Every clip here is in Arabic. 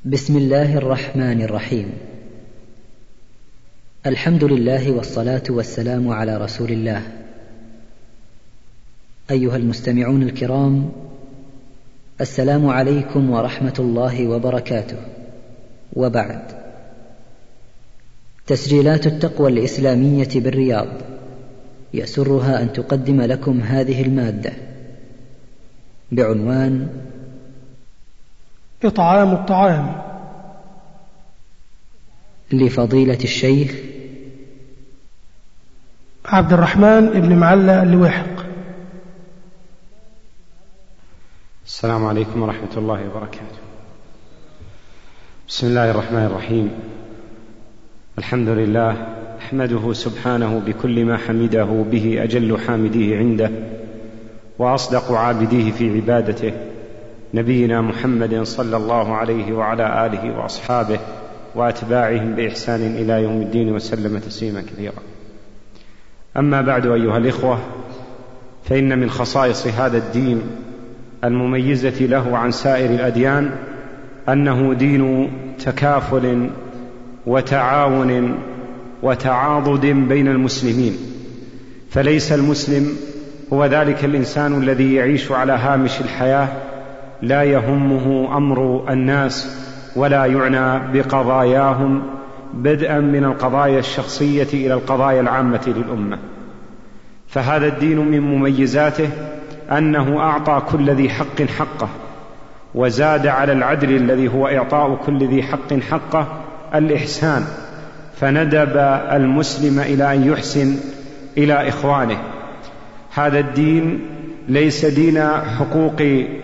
بسم الله الرحمن الرحيم. الحمد لله والصلاة والسلام على رسول الله. أيها المستمعون الكرام، السلام عليكم ورحمة الله وبركاته. وبعد، تسجيلات التقوى الإسلامية بالرياض يسرها أن تقدم لكم هذه المادة بعنوان إطعام الطعام، لفضيلة الشيخ عبد الرحمن بن معلى اللواحق. السلام عليكم ورحمة الله وبركاته. بسم الله الرحمن الرحيم. الحمد لله، أحمده سبحانه بكل ما حمده به أجل حامديه عنده وأصدق عابديه في عبادته، نبينا محمد صلى الله عليه وعلى آله وأصحابه وأتباعهم بإحسان إلى يوم الدين، وسلم تسليما كثيرا. أما بعد، أيها الإخوة، فإن من خصائص هذا الدين المميزة له عن سائر الأديان أنه دين تكافل وتعاون وتعاضد بين المسلمين، فليس المسلم هو ذلك الإنسان الذي يعيش على هامش الحياة لا يهمه أمر الناس ولا يعنى بقضاياهم، بدءا من القضايا الشخصية إلى القضايا العامة للأمة. فهذا الدين من مميزاته أنه أعطى كل ذي حق حقه، وزاد على العدل الذي هو إعطاء كل ذي حق حقه الإحسان، فندب المسلم إلى أن يحسن إلى إخوانه. هذا الدين ليس دين حقوق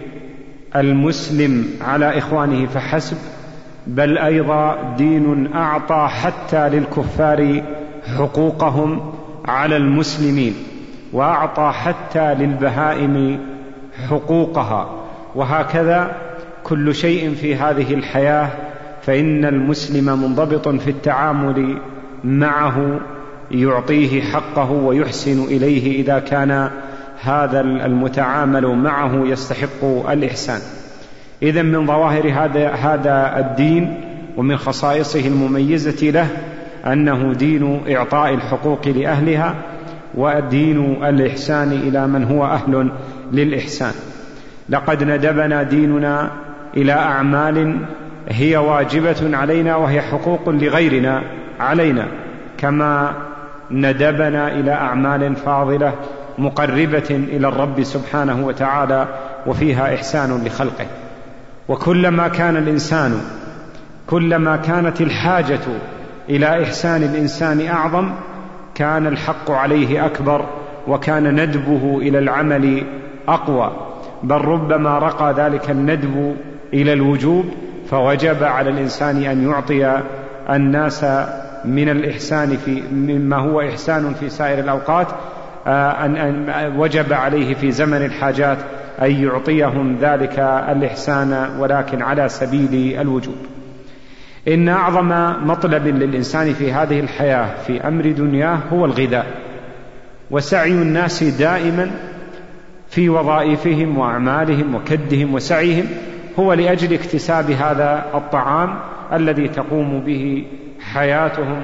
المسلم على إخوانه فحسب، بل أيضا دين أعطى حتى للكفار حقوقهم على المسلمين، وأعطى حتى للبهائم حقوقها. وهكذا كل شيء في هذه الحياة، فإن المسلم منضبط في التعامل معه، يعطيه حقه ويحسن إليه إذا كان هذا المتعامل معه يستحق الإحسان. إذن من ظواهر هذا الدين ومن خصائصه المميزة له أنه دين إعطاء الحقوق لأهلها، ودين الإحسان إلى من هو أهل للإحسان. لقد ندبنا ديننا إلى أعمال هي واجبة علينا وهي حقوق لغيرنا علينا، كما ندبنا إلى أعمال فاضلة مقربة إلى الرب سبحانه وتعالى وفيها إحسان لخلقه. وكلما كانت الحاجة إلى إحسان الإنسان أعظم، كان الحق عليه أكبر، وكان ندبه إلى العمل أقوى، بل ربما رقى ذلك الندب إلى الوجوب، فوجب على الإنسان أن يعطي الناس من الإحسان مما هو إحسان في سائر الأوقات، أن وجب عليه في زمن الحاجات أن يعطيهم ذلك الإحسان، ولكن على سبيل الوجوب. إن أعظم مطلب للإنسان في هذه الحياة في أمر دنياه هو الغذاء، وسعي الناس دائما في وظائفهم وأعمالهم وكدهم وسعيهم هو لأجل اكتساب هذا الطعام الذي تقوم به حياتهم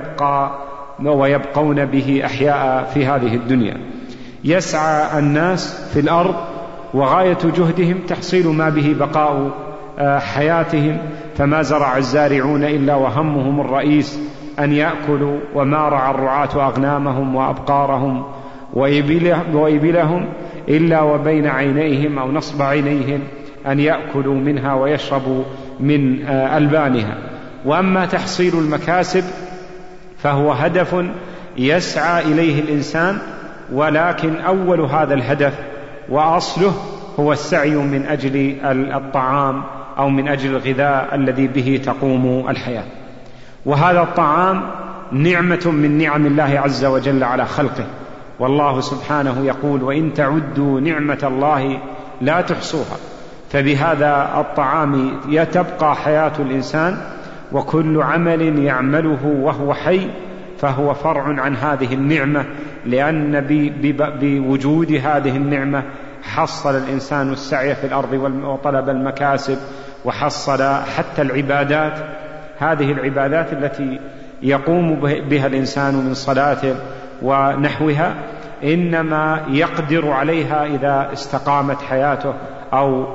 ويبقون به أحياء في هذه الدنيا. يسعى الناس في الأرض وغاية جهدهم تحصيل ما به بقاء حياتهم، فما زرع الزارعون إلا وهمهم الرئيس أن يأكلوا، وما رعى الرعاة أغنامهم وأبقارهم وإبلهم إلا وبين عينيهم أو نصب عينيهم أن يأكلوا منها ويشربوا من ألبانها. وأما تحصيل المكاسب فهو هدف يسعى إليه الإنسان، ولكن أول هذا الهدف وأصله هو السعي من أجل الطعام أو من أجل الغذاء الذي به تقوم الحياة. وهذا الطعام نعمة من نعم الله عز وجل على خلقه، والله سبحانه يقول: وإن تعدوا نعمة الله لا تحصوها. فبهذا الطعام تبقى حياة الإنسان، وكل عمل يعمله وهو حي فهو فرع عن هذه النعمة، لأن بوجود هذه النعمة حصل الإنسان السعي في الأرض وطلب المكاسب وحصل حتى العبادات، هذه العبادات التي يقوم بها الإنسان من صلاة ونحوها إنما يقدر عليها إذا استقامت حياته أو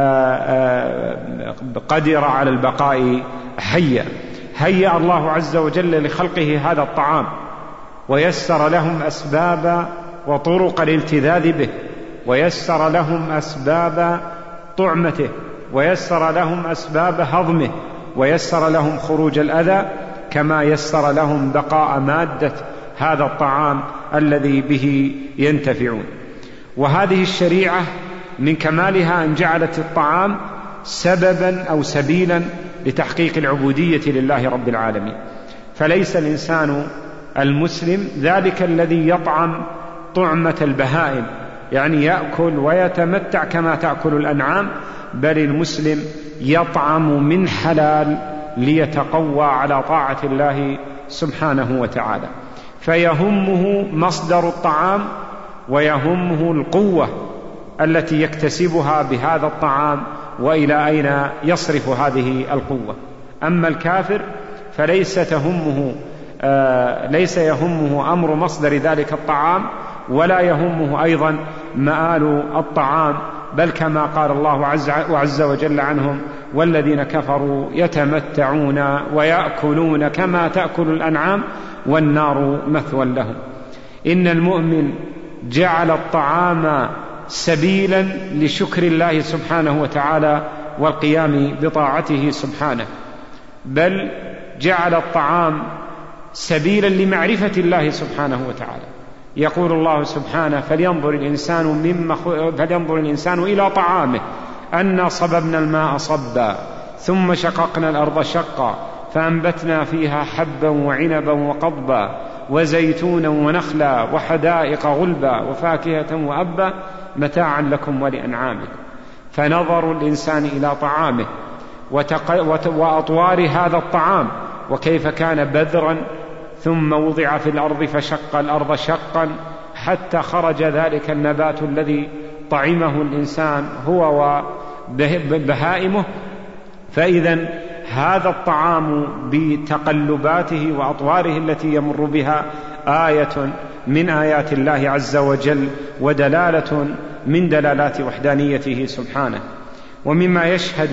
قدر على البقاء حيا. هيأ الله عز وجل لخلقه هذا الطعام ويسر لهم أسباب وطرق الالتذاذ به، ويسر لهم أسباب طعمته، ويسر لهم أسباب هضمه، ويسر لهم خروج الأذى، كما يسر لهم بقاء مادة هذا الطعام الذي به ينتفعون. وهذه الشريعة من كمالها أن جعلت الطعام سببا أو سبيلا لتحقيق العبودية لله رب العالمين. فليس الإنسان المسلم ذلك الذي يطعم طعمة البهائم، يعني يأكل ويتمتع كما تأكل الأنعام، بل المسلم يطعم من حلال ليتقوى على طاعة الله سبحانه وتعالى. فيهمه مصدر الطعام ويهمه القوة التي يكتسبها بهذا الطعام وإلى أين يصرف هذه القوة. أما الكافر ليس يهمه أمر مصدر ذلك الطعام، ولا يهمه أيضا مآل الطعام، بل كما قال الله عز وجل عنهم: والذين كفروا يتمتعون ويأكلون كما تأكل الأنعام والنار مثوى لهم. إن المؤمن جعل الطعام سبيلا لشكر الله سبحانه وتعالى والقيام بطاعته سبحانه، بل جعل الطعام سبيلا لمعرفة الله سبحانه وتعالى. يقول الله سبحانه: فلينظر الإنسان إلى طعامه أنا صببنا الماء صبا ثم شققنا الأرض شقا فأنبتنا فيها حبا وعنبا وقضبا وزيتونا ونخلا وحدائق غلبا وفاكهة وأبا متاعا لكم ولأنعامكم. فنظر الإنسان إلى طعامه وأطوار هذا الطعام وكيف كان بذرا ثم وضع في الأرض فشق الأرض شقا حتى خرج ذلك النبات الذي طعمه الإنسان هو وبهائمه. فإذا هذا الطعام بتقلباته وأطواره التي يمر بها آية من آيات الله عز وجل ودلالة من دلالات وحدانيته سبحانه. ومما يشهد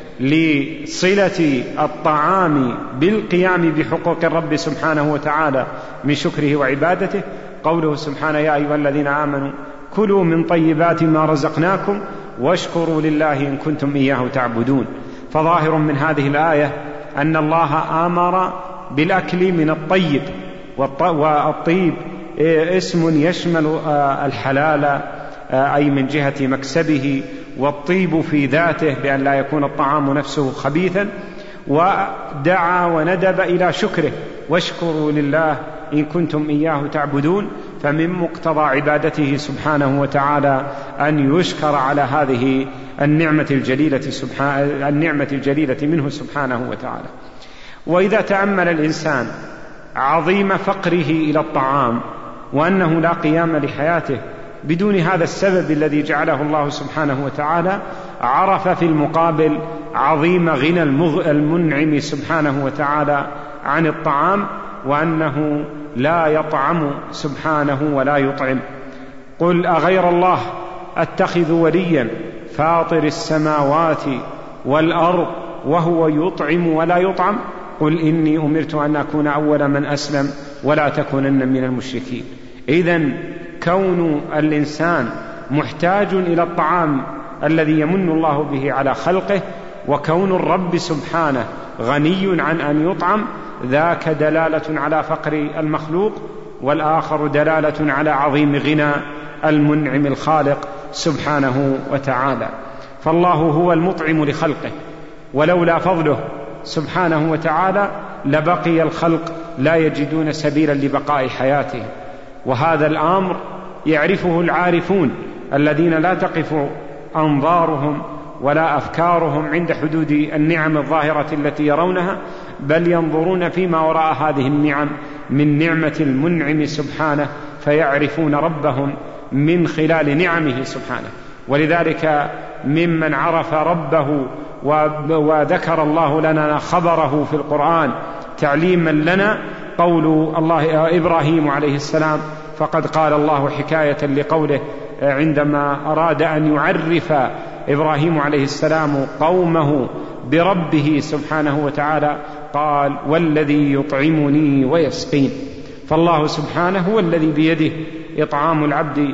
لصلة الطعام بالقيام بحقوق الرب سبحانه وتعالى من شكره وعبادته قوله سبحانه: يا أيها الذين آمنوا كلوا من طيبات ما رزقناكم واشكروا لله إن كنتم إياه تعبدون. فظاهر من هذه الآية أن الله آمر بالأكل من الطيب، والطيب اسم يشمل الحلال أي من جهة مكسبه، والطيب في ذاته بأن لا يكون الطعام نفسه خبيثا. ودعا وندب إلى شكره: واشكروا لله إن كنتم إياه تعبدون. فمن مقتضى عبادته سبحانه وتعالى أن يشكر على هذه النعمة الجليلة منه سبحانه وتعالى. وإذا تأمل الإنسان عظيم فقره إلى الطعام وأنه لا قيام لحياته بدون هذا السبب الذي جعله الله سبحانه وتعالى، عرف في المقابل عظيم غنى المنعم سبحانه وتعالى عن الطعام، وأنه لا يطعم سبحانه ولا يطعم. قل أغير الله أتخذ وليا فاطر السماوات والأرض وهو يطعم ولا يطعم قل إني أمرت أن أكون أول من أسلم ولا تكونن من المشركين. إذن كون الإنسان محتاج إلى الطعام الذي يمن الله به على خلقه، وكون الرب سبحانه غني عن أن يطعم، ذاك دلالة على فقر المخلوق، والآخر دلالة على عظيم غنى المنعم الخالق سبحانه وتعالى. فالله هو المطعم لخلقه، ولولا فضله سبحانه وتعالى لبقي الخلق لا يجدون سبيلا لبقاء حياتهم. وهذا الأمر يعرفه العارفون الذين لا تقف أنظارهم ولا أفكارهم عند حدود النعم الظاهرة التي يرونها، بل ينظرون فيما وراء هذه النعم من نعمة المنعم سبحانه، فيعرفون ربهم من خلال نعمه سبحانه. ولذلك ممن عرف ربه وذكر الله لنا خبره في القرآن تعليما لنا قول الله إبراهيم عليه السلام، فقد قال الله حكاية لقوله عندما أراد أن يعرف إبراهيم عليه السلام قومه بربه سبحانه وتعالى قال والذي يطعمني ويسقين. فالله سبحانه هو الذي بيده إطعام العبد،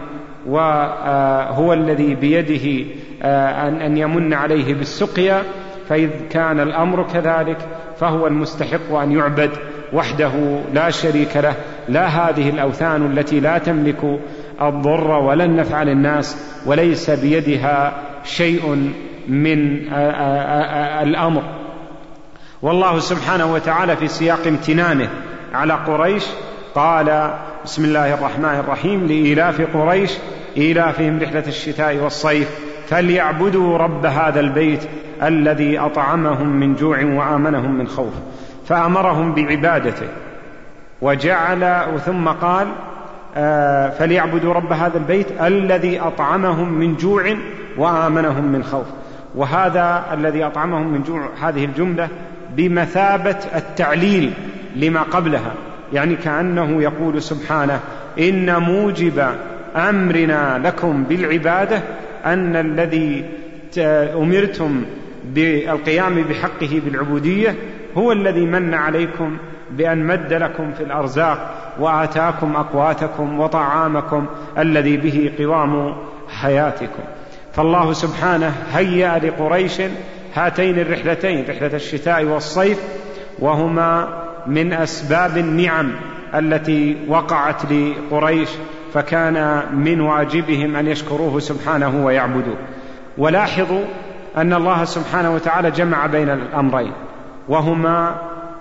وهو الذي بيده أن يمن عليه بالسقيا، فإذ كان الأمر كذلك فهو المستحق أن يعبد وحده لا شريك له، لا هذه الأوثان التي لا تملك الضر ولا النفع للناس وليس بيدها شيء من الأمر. والله سبحانه وتعالى في سياق امتنانه على قريش قال بسم الله الرحمن الرحيم لإيلاف قريش إيلافهم رحلة الشتاء والصيف فليعبدوا رب هذا البيت الذي أطعمهم من جوع وآمنهم من خوف، فأمرهم بعبادته وجعل ثم قال فليعبدوا رب هذا البيت الذي أطعمهم من جوع وآمنهم من خوف. وهذا الذي أطعمهم من جوع هذه الجملة بمثابة التعليل لما قبلها، يعني كأنه يقول سبحانه إن موجب أمرنا لكم بالعبادة أن الذي أمرتم بالقيام بحقه بالعبودية هو الذي من عليكم بأن مد لكم في الأرزاق وآتاكم أقواتكم وطعامكم الذي به قوام حياتكم. فالله سبحانه هيأ لقريش هاتين الرحلتين، رحلة الشتاء والصيف، وهما من أسباب النعم التي وقعت لقريش، فكان من واجبهم أن يشكروه سبحانه ويعبدوه. ولاحظوا أن الله سبحانه وتعالى جمع بين الأمرين، وهما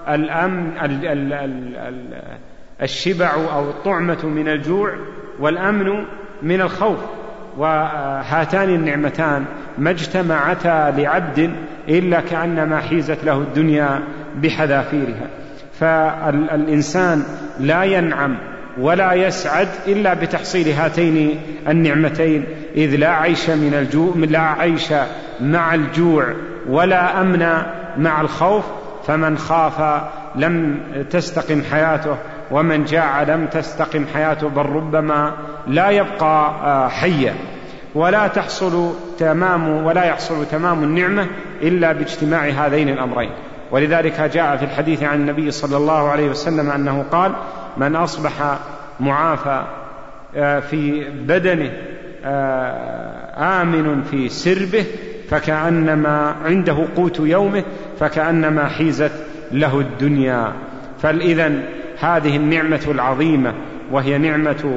الشبع أو الطعمة من الجوع والأمن من الخوف، وهاتان النعمتان ما اجتمعتا لعبد إلا كأنما حيزت له الدنيا بحذافيرها. فالإنسان لا ينعم ولا يسعد إلا بتحصيل هاتين النعمتين، إذ لا عيش من الجوع، لا عيش مع الجوع ولا أمن مع الخوف. فمن خاف لم تستقم حياته، ومن جاع لم تستقم حياته، بل ربما لا يبقى حيا. ولا يحصل تمام النعمة إلا باجتماع هذين الأمرين. ولذلك جاء في الحديث عن النبي صلى الله عليه وسلم أنه قال من أصبح معافى في بدنه آمن في سربه فكأنما عنده قوت يومه فكأنما حيزت له الدنيا. فإذن هذه النعمة العظيمة وهي نعمة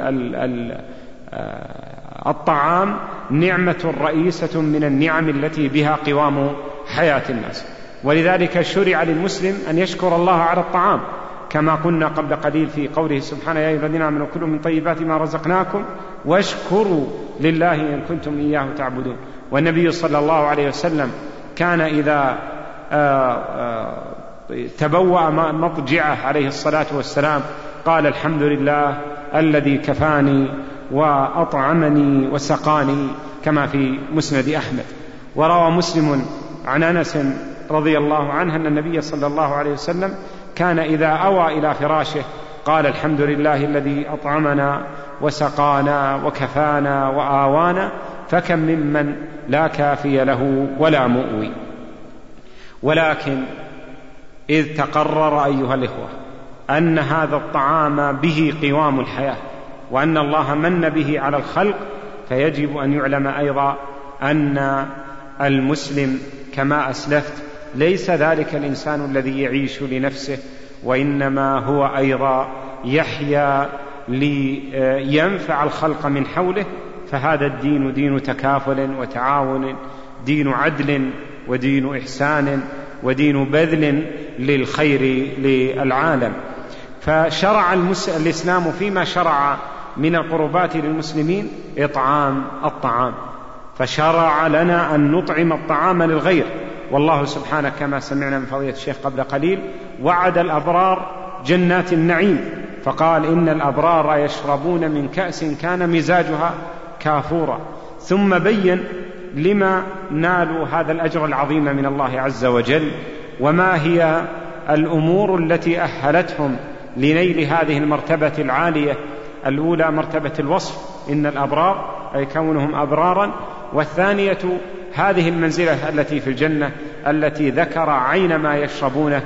الطعام نعمة رئيسة من النعم التي بها قوام حياة الناس. ولذلك شرع للمسلم أن يشكر الله على الطعام، كما قلنا قبل قليل في قوله سبحانه يا أيها الذين آمنوا كلوا من طيبات ما رزقناكم واشكروا لله إن كنتم إياه تعبدون. والنبي صلى الله عليه وسلم كان إذا تبوأ مضجعه عليه الصلاة والسلام قال الحمد لله الذي كفاني وأطعمني وسقاني، كما في مسند أحمد. وروى مسلم عن أنس رضي الله عنه أن النبي صلى الله عليه وسلم كان إذا أوى إلى فراشه قال الحمد لله الذي أطعمنا وسقانا وكفانا وآوانا، فكم ممن لا كافي له ولا مؤوي. ولكن إذ تقرر أيها الإخوة أن هذا الطعام به قوام الحياة وأن الله من به على الخلق، فيجب أن يعلم أيضا أن المسلم كما أسلفت ليس ذلك الإنسان الذي يعيش لنفسه، وإنما هو أيضا يحيا لينفع الخلق من حوله. فهذا الدين دين تكافل وتعاون، دين عدل ودين إحسان ودين بذل للخير للعالم. فشرع الإسلام فيما شرع من القربات للمسلمين إطعام الطعام، فشرع لنا أن نطعم الطعام للغير. والله سبحانه كما سمعنا من فضيلة الشيخ قبل قليل وعد الأبرار جنات النعيم، فقال إن الأبرار يشربون من كأس كان مزاجها كافورا، ثم بين لما نالوا هذا الأجر العظيم من الله عز وجل، وما هي الأمور التي أهلتهم لنيل هذه المرتبة العالية. الأولى مرتبة الوصف، إن الأبرار أي كونهم أبرارا، والثانية هذه المنزلة التي في الجنة التي ذكر عين ما يشربونه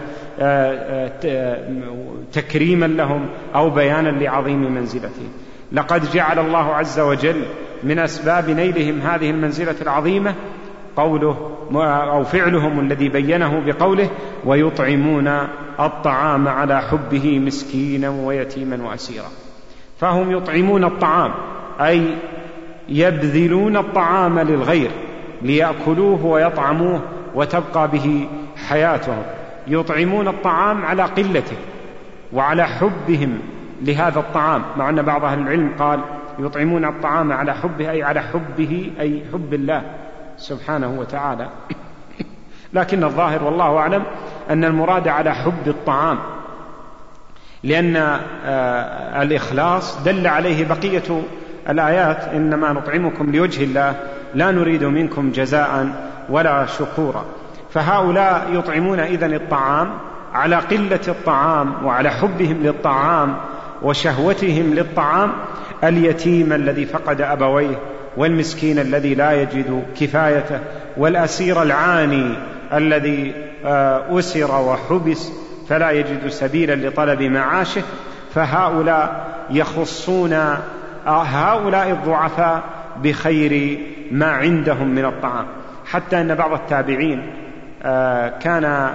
تكريما لهم أو بيانا لعظيم منزلتهم. لقد جعل الله عز وجل من أسباب نيلهم هذه المنزلة العظيمة قوله أو فعلهم الذي بينه بقوله ويطعمون الطعام على حبه مسكينا ويتيما وأسيرا. فهم يطعمون الطعام أي يبذلون الطعام للغير ليأكلوه ويطعموه وتبقى به حياتهم. يطعمون الطعام على قلته وعلى حبهم لهذا الطعام، مع أن بعض أهل العلم قال يطعمون الطعام على حبه أي على حبه أي حب الله سبحانه وتعالى، لكن الظاهر والله أعلم أن المراد على حب الطعام، لأن الإخلاص دل عليه بقية الآيات إنما نطعمكم لوجه الله لا نريد منكم جزاء ولا شكورا. فهؤلاء يطعمون إذن الطعام على قلة الطعام وعلى حبهم للطعام وشهوتهم للطعام، اليتيم الذي فقد أبويه، والمسكين الذي لا يجد كفايته، والأسير العاني الذي أسر وحبس فلا يجد سبيلا لطلب معاشه. فهؤلاء يخصون هؤلاء الضعفاء بخير ما عندهم من الطعام، حتى أن بعض التابعين كان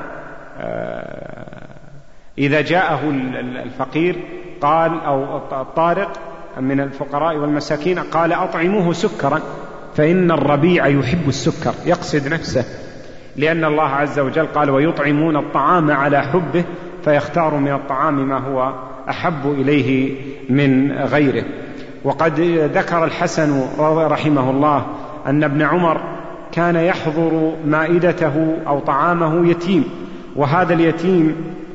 إذا جاءه الفقير قال أو الطارق من الفقراء والمساكين قال أطعموه سكرا فإن الربيع يحب السكر، يقصد نفسه، لأن الله عز وجل قال ويطعمون الطعام على حبه فيختار من الطعام ما هو أحب إليه من غيره. وقد ذكر الحسن رحمه الله أن ابن عمر كان يحضر مائدته أو طعامه يتيم، وهذا اليتيم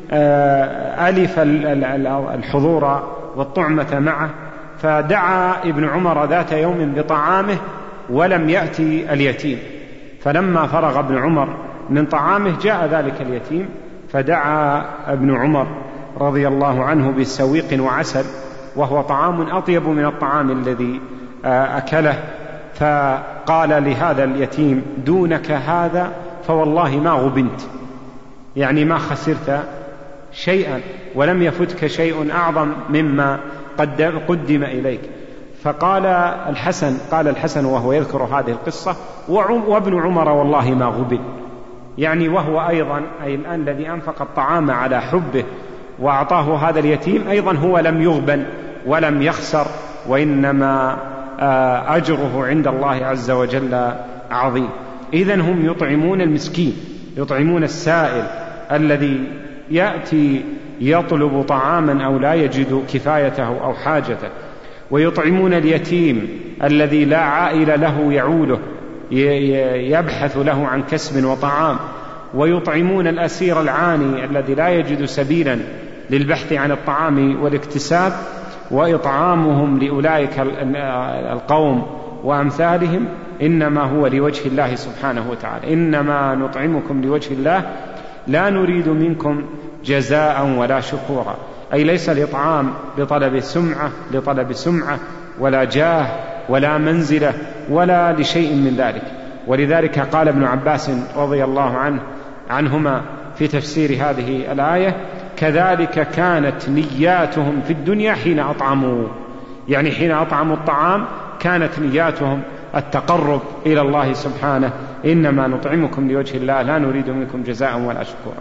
ألف الحضور والطعمة معه، فدعا ابن عمر ذات يوم بطعامه ولم يأتي اليتيم، فلما فرغ ابن عمر من طعامه جاء ذلك اليتيم، فدعا ابن عمر رضي الله عنه بسويق وعسل، وهو طعام أطيب من الطعام الذي أكله، فقال لهذا اليتيم دونك هذا فوالله ما غبنت، يعني ما خسرت شيئا ولم يفتك شيء أعظم مما قدم إليك. فقال الحسن وهو يذكر هذه القصة وابن عمر والله ما غبن، يعني وهو أيضا أي الآن الذي أنفق الطعام على حبه وأعطاه هذا اليتيم أيضا هو لم يغبن ولم يخسر، وإنما أجره عند الله عز وجل عظيم. إذن هم يطعمون المسكين، يطعمون السائل الذي يأتي يطلب طعاما أو لا يجد كفايته أو حاجته، ويطعمون اليتيم الذي لا عائل له يعوله يبحث له عن كسب وطعام، ويطعمون الأسير العاني الذي لا يجد سبيلا للبحث عن الطعام والاكتساب، وإطعامهم لأولئك القوم وأمثالهم إنما هو لوجه الله سبحانه وتعالى، إنما نطعمكم لوجه الله لا نريد منكم جزاء ولا شكورا، أي ليس الإطعام لطلب سمعة ولا جاه ولا منزلة ولا لشيء من ذلك. ولذلك قال ابن عباس رضي الله عنهما في تفسير هذه الآية كذلك كانت نياتهم في الدنيا حين أطعموا، يعني حين أطعموا الطعام كانت نياتهم التقرب إلى الله سبحانه، إنما نطعمكم لوجه الله لا نريد منكم جزاء ولا شكورا.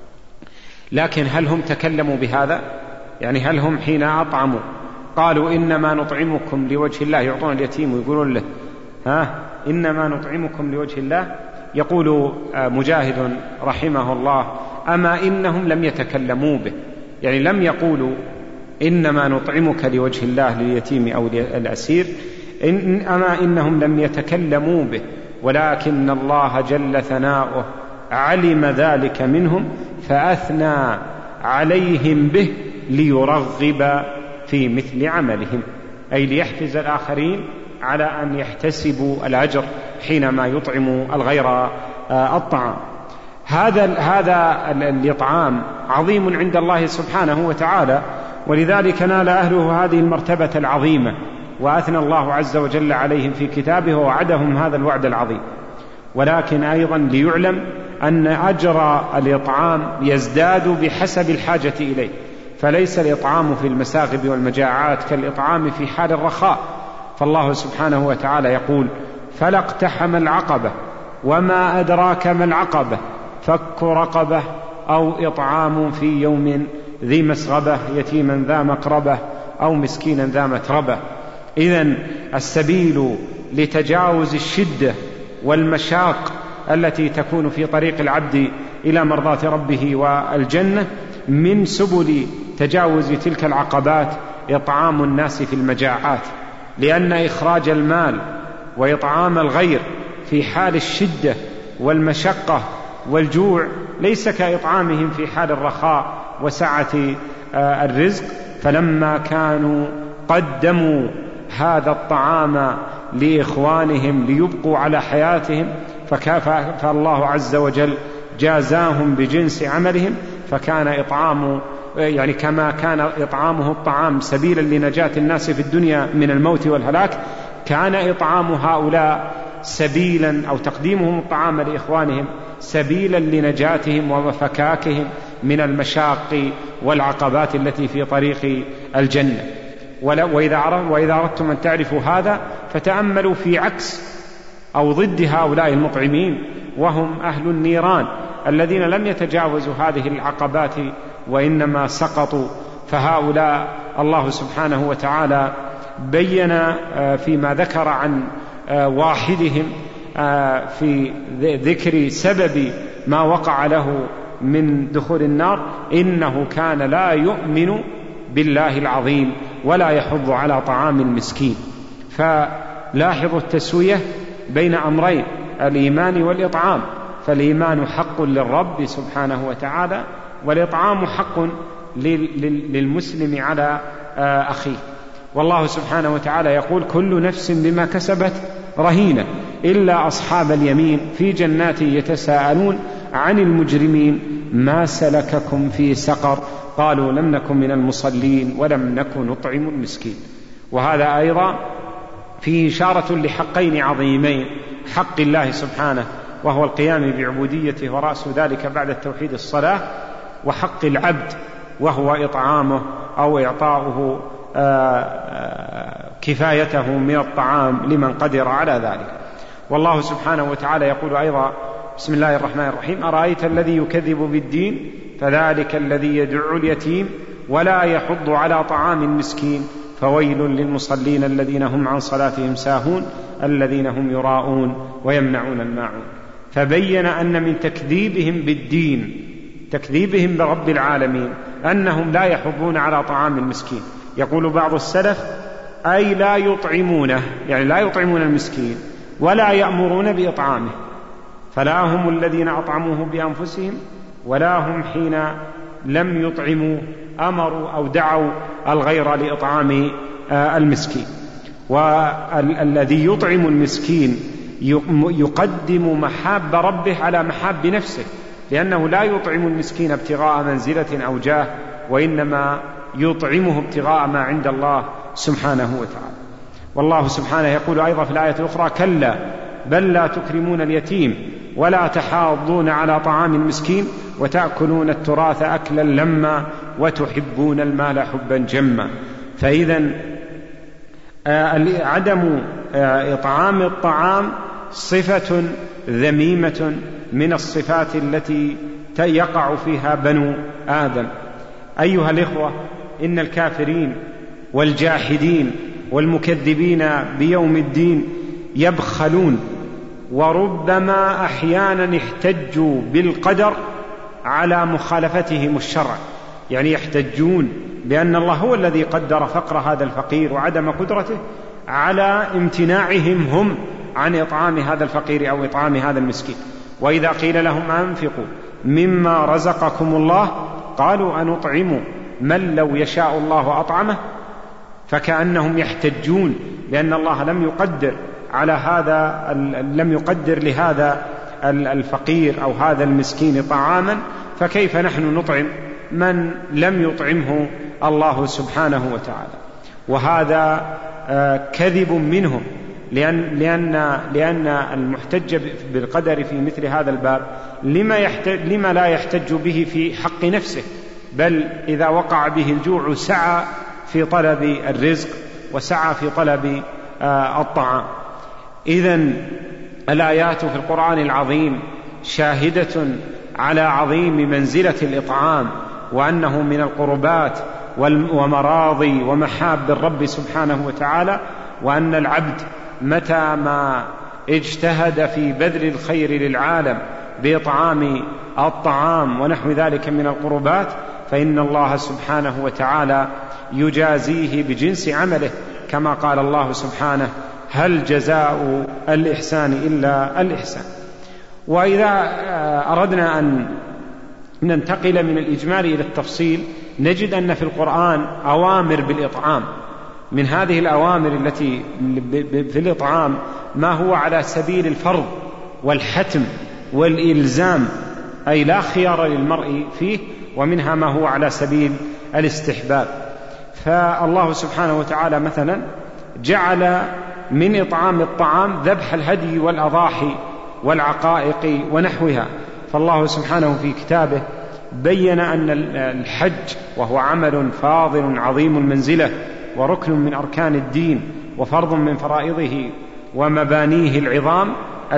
لكن هل هم تكلموا بهذا؟ يعني هل هم حين أطعموا قالوا إنما نطعمكم لوجه الله، يعطون اليتيم ويقولون له إنما نطعمكم لوجه الله؟ يقول مجاهد رحمه الله أما إنهم لم يتكلموا به، يعني لم يقولوا إنما نطعمك لوجه الله لليتيم أو للأسير، أما إنهم لم يتكلموا به، ولكن الله جل ثناؤه علم ذلك منهم فأثنى عليهم به ليرغب في مثل عملهم، أي ليحفز الآخرين على أن يحتسبوا الأجر حينما يطعم الغير الطعام. هذا الإطعام عظيم عند الله سبحانه وتعالى، ولذلك نال أهله هذه المرتبة العظيمة، وأثنى الله عز وجل عليهم في كتابه ووعدهم هذا الوعد العظيم. ولكن أيضا ليعلم أن أجر الإطعام يزداد بحسب الحاجة إليه، فليس الإطعام في المساغب والمجاعات كالإطعام في حال الرخاء. فالله سبحانه وتعالى يقول: فلا اقتحم العقبة وما أدراك ما العقبة فك رقبة أو إطعام في يوم ذي مسغبة يتيما ذا مقربة أو مسكينا ذا متربة. إذن السبيل لتجاوز الشدة والمشاق التي تكون في طريق العبد إلى مرضاة ربه والجنة من سبل تجاوز تلك العقبات إطعام الناس في المجاعات، لأن إخراج المال وإطعام الغير في حال الشدة والمشقة والجوع ليس كإطعامهم في حال الرخاء وسعة الرزق. فلما كانوا قدموا هذا الطعام لإخوانهم ليبقوا على حياتهم فالله عز وجل جازاهم بجنس عملهم، فكان إطعام كما كان إطعامه الطعام سبيلا لنجاة الناس في الدنيا من الموت والهلاك، كان إطعام هؤلاء سبيلا أو تقديمهم الطعام لإخوانهم سبيلا لنجاتهم وفكاكهم من المشاق والعقبات التي في طريق الجنة. وإذا أردتم أن تعرفوا هذا فتأملوا في عكس أو ضد هؤلاء المطعمين، وهم أهل النيران الذين لم يتجاوزوا هذه العقبات وإنما سقطوا. فهؤلاء الله سبحانه وتعالى بين فيما ذكر عن واحدهم في ذكر سبب ما وقع له من دخول النار: إنه كان لا يؤمن بالله العظيم ولا يحض على طعام المسكين. فلاحظوا التسوية بين أمرين: الإيمان والإطعام. فالإيمان حق للرب سبحانه وتعالى، والإطعام حق للمسلم على أخيه. والله سبحانه وتعالى يقول: كل نفس بما كسبت رهينة إلا أصحاب اليمين في جنات يتساءلون عن المجرمين ما سلككم في سقر قالوا لم نكن من المصلين ولم نكن نطعم المسكين. وهذا أيضا فيه إشارة لحقين عظيمين: حق الله سبحانه وهو القيام بعبوديته ورأس ذلك بعد التوحيد الصلاة، وحق العبد وهو إطعامه أو إعطاؤه كفايته من الطعام لمن قدر على ذلك. والله سبحانه وتعالى يقول أيضا: بسم الله الرحمن الرحيم: أرأيت الذي يكذب بالدين فذلك الذي يدع اليتيم ولا يحض على طعام المسكين فويل للمصلين الذين هم عن صلاتهم ساهون الذين هم يراءون ويمنعون الماعون. فبين أن من تكذيبهم بالدين تكذيبهم برب العالمين أنهم لا يحضون على طعام المسكين. يقول بعض السلف: أي لا يطعمونه، يعني لا يطعمون المسكين ولا يأمرون بإطعامه، فلا هم الذين أطعموه بأنفسهم ولا هم حين لم يطعموا أمروا أو دعوا الغير لإطعام المسكين. والذي يطعم المسكين يقدم محاب ربه على محاب نفسه، لأنه لا يطعم المسكين ابتغاء منزلة أو جاه، وإنما يطعمه ابتغاء ما عند الله سبحانه وتعالى. والله سبحانه يقول أيضا في الآية الأخرى: كلا بل لا تكرمون اليتيم ولا تحاضون على طعام المسكين وتأكلون التراث أكلا لما وتحبون المال حبا جما. فإذا عدم إطعام الطعام صفة ذميمة من الصفات التي يقع فيها بنو آدم. أيها الإخوة، إن الكافرين والجاحدين والمكذبين بيوم الدين يبخلون، وربما أحيانا احتجوا بالقدر على مخالفتهم الشرع، يعني يحتجون بأن الله هو الذي قدر فقر هذا الفقير وعدم قدرته على امتناعهم هم عن إطعام هذا الفقير أو إطعام هذا المسكين. وإذا قيل لهم أنفقوا مما رزقكم الله قالوا أنطعم من لو يشاء الله أطعمه، فكأنهم يحتجون بأن الله لم يقدر على هذا لم يقدر لهذا الفقير أو هذا المسكين طعاما، فكيف نحن نطعم من لم يطعمه الله سبحانه وتعالى؟ وهذا كذب منهم، لأن المحتج بالقدر في مثل هذا الباب لما لا يحتج به في حق نفسه، بل إذا وقع به الجوع سعى في طلب الرزق وسعى في طلب الطعام. إذن الآيات في القرآن العظيم شاهدة على عظيم منزلة الإطعام، وأنه من القربات ومراضي ومحاب الرب سبحانه وتعالى، وأن العبد متى ما اجتهد في بذل الخير للعالم بإطعام الطعام ونحو ذلك من القربات فإن الله سبحانه وتعالى يجازيه بجنس عمله، كما قال الله سبحانه: هل جزاء الإحسان إلا الإحسان. وإذا أردنا أن ننتقل من الإجمال إلى التفصيل نجد أن في القرآن أوامر بالإطعام. من هذه الأوامر التي في الإطعام ما هو على سبيل الفرض والحتم والإلزام، أي لا خيار للمرء فيه، ومنها ما هو على سبيل الاستحباب. فالله سبحانه وتعالى مثلا جعل من إطعام الطعام ذبح الهدي والأضاحي والعقائق ونحوها. فالله سبحانه في كتابه بين أن الحج وهو عمل فاضل عظيم المنزلة وركن من أركان الدين وفرض من فرائضه ومبانيه العظام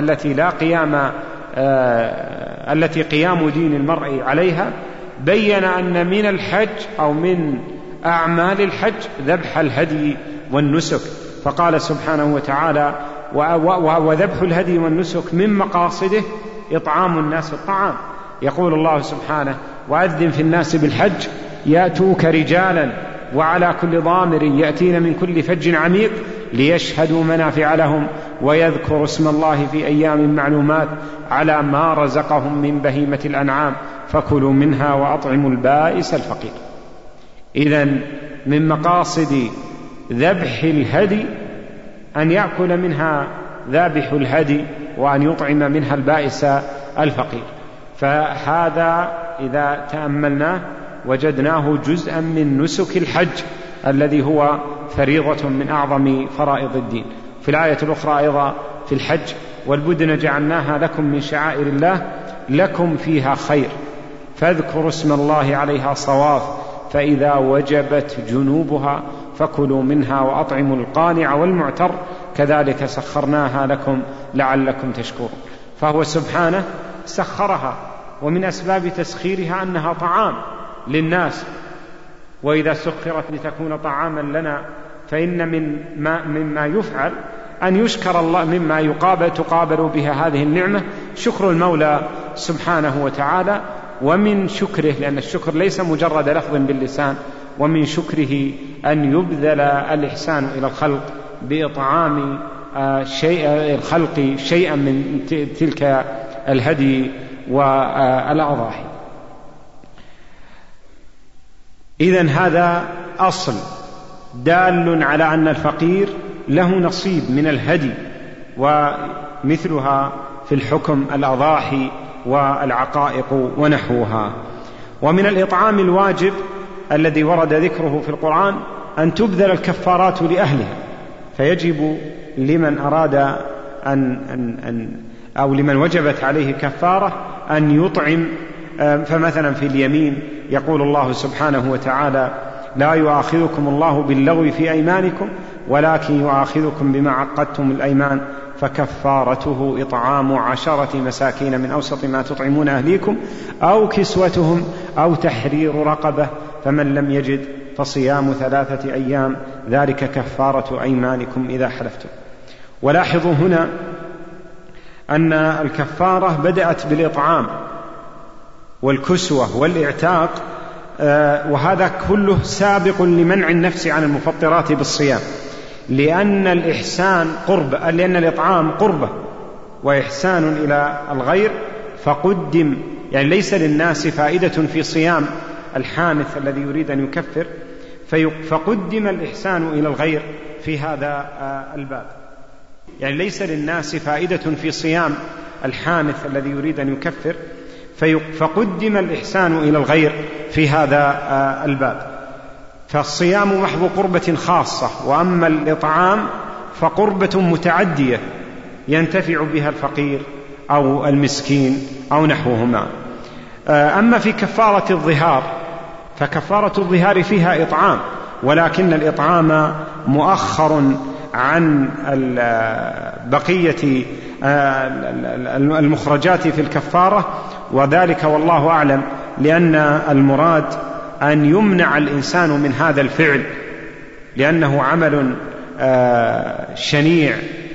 التي قيام دين المرء عليها، بين أن من الحج أو من أعمال الحج ذبح الهدي والنسك. فقال سبحانه وتعالى: وذبح الهدي والنسك من مقاصده إطعام الناس الطعام. يقول الله سبحانه: وأذن في الناس بالحج يأتوك رجالا وعلى كل ضامر يأتين من كل فج عميق ليشهدوا منافع لهم ويذكروا اسم الله في أيام معلومات على ما رزقهم من بهيمة الأنعام فكلوا منها وأطعموا البائس الفقير. إذن من مقاصد ذبح الهدي أن يأكل منها ذابح الهدي وأن يطعم منها البائس الفقير. فهذا إذا تأملناه وجدناه جزءا من نسك الحج الذي هو فريضة من أعظم فرائض الدين. في الآية الأخرى أيضا في الحج: والبدن جعلناها لكم من شعائر الله لكم فيها خير فاذكروا اسم الله عليها صواف فإذا وجبت جنوبها فكلوا منها وأطعموا القانع والمعتر كذلك سخرناها لكم لعلكم تشكرون. فهو سبحانه سخرها، ومن أسباب تسخيرها أنها طعام للناس، وإذا سخرت لتكون طعاما لنا فإن مما يفعل أن يشكر الله، مما تقابل بها هذه النعمة شكر المولى سبحانه وتعالى. ومن شكره، لأن الشكر ليس مجرد لفظ باللسان، ومن شكره أن يبذل الإحسان إلى الخلق بإطعام الخلق شيئا من تلك الهدي والأضاحي. إذن هذا أصل دال على أن الفقير له نصيب من الهدي، ومثلها في الحكم الأضاحي والعقائق ونحوها. ومن الإطعام الواجب الذي ورد ذكره في القرآن أن تبذل الكفارات لأهلها، فيجب لمن أراد أو لمن وجبت عليه كفارة أن يطعم. فمثلا في اليمين يقول الله سبحانه وتعالى: لا يؤاخذكم الله باللغو في أيمانكم ولكن يؤاخذكم بما عقدتم الأيمان فكفارته إطعام 10 مساكين من أوسط ما تطعمون أهليكم أو كسوتهم أو تحرير رقبة فمن لم يجد فصيام 3 أيام ذلك كفارة أيمانكم إذا حلفتم. ولاحظوا هنا أن الكفارة بدأت بالإطعام والكسوة والإعتاق، وهذا كله سابق لمنع النفس عن المفطرات بالصيام، لأن الإحسان قربة، لأن الإطعام قربة وإحسان إلى الغير، فقدم، يعني ليس للناس فائدة في صيام الحانث الذي يريد أن يكفر، فقدم الإحسان إلى الغير في هذا الباب. يعني ليس للناس فائدة في صيام الحانث الذي يريد أن يكفر، فقدم الإحسان إلى الغير في هذا الباب. فالصيام محض قربة خاصة، وأما الإطعام فقربة متعدية ينتفع بها الفقير أو المسكين أو نحوهما. أما في كفارة الظهار فكفارة الظهار فيها إطعام، ولكن الإطعام مؤخر عن بقية المخرجات في الكفارة، وذلك والله أعلم لأن المراد أن يمنع الإنسان من هذا الفعل، لأنه عمل شنيع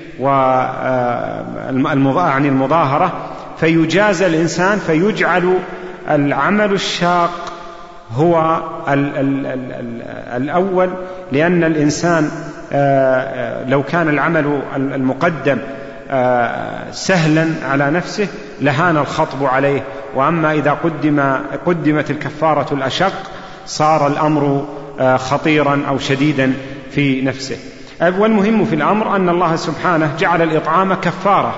عن المظاهرة، فيجازى الإنسان فيجعل العمل الشاق هو الأول، لأن الإنسان لو كان العمل المقدم سهلا على نفسه لهان الخطب عليه، وأما إذا قدمت الكفارة الأشق صار الأمر خطيرا أو شديدا في نفسه. والمهم في الأمر أن الله سبحانه جعل الإطعام كفارة،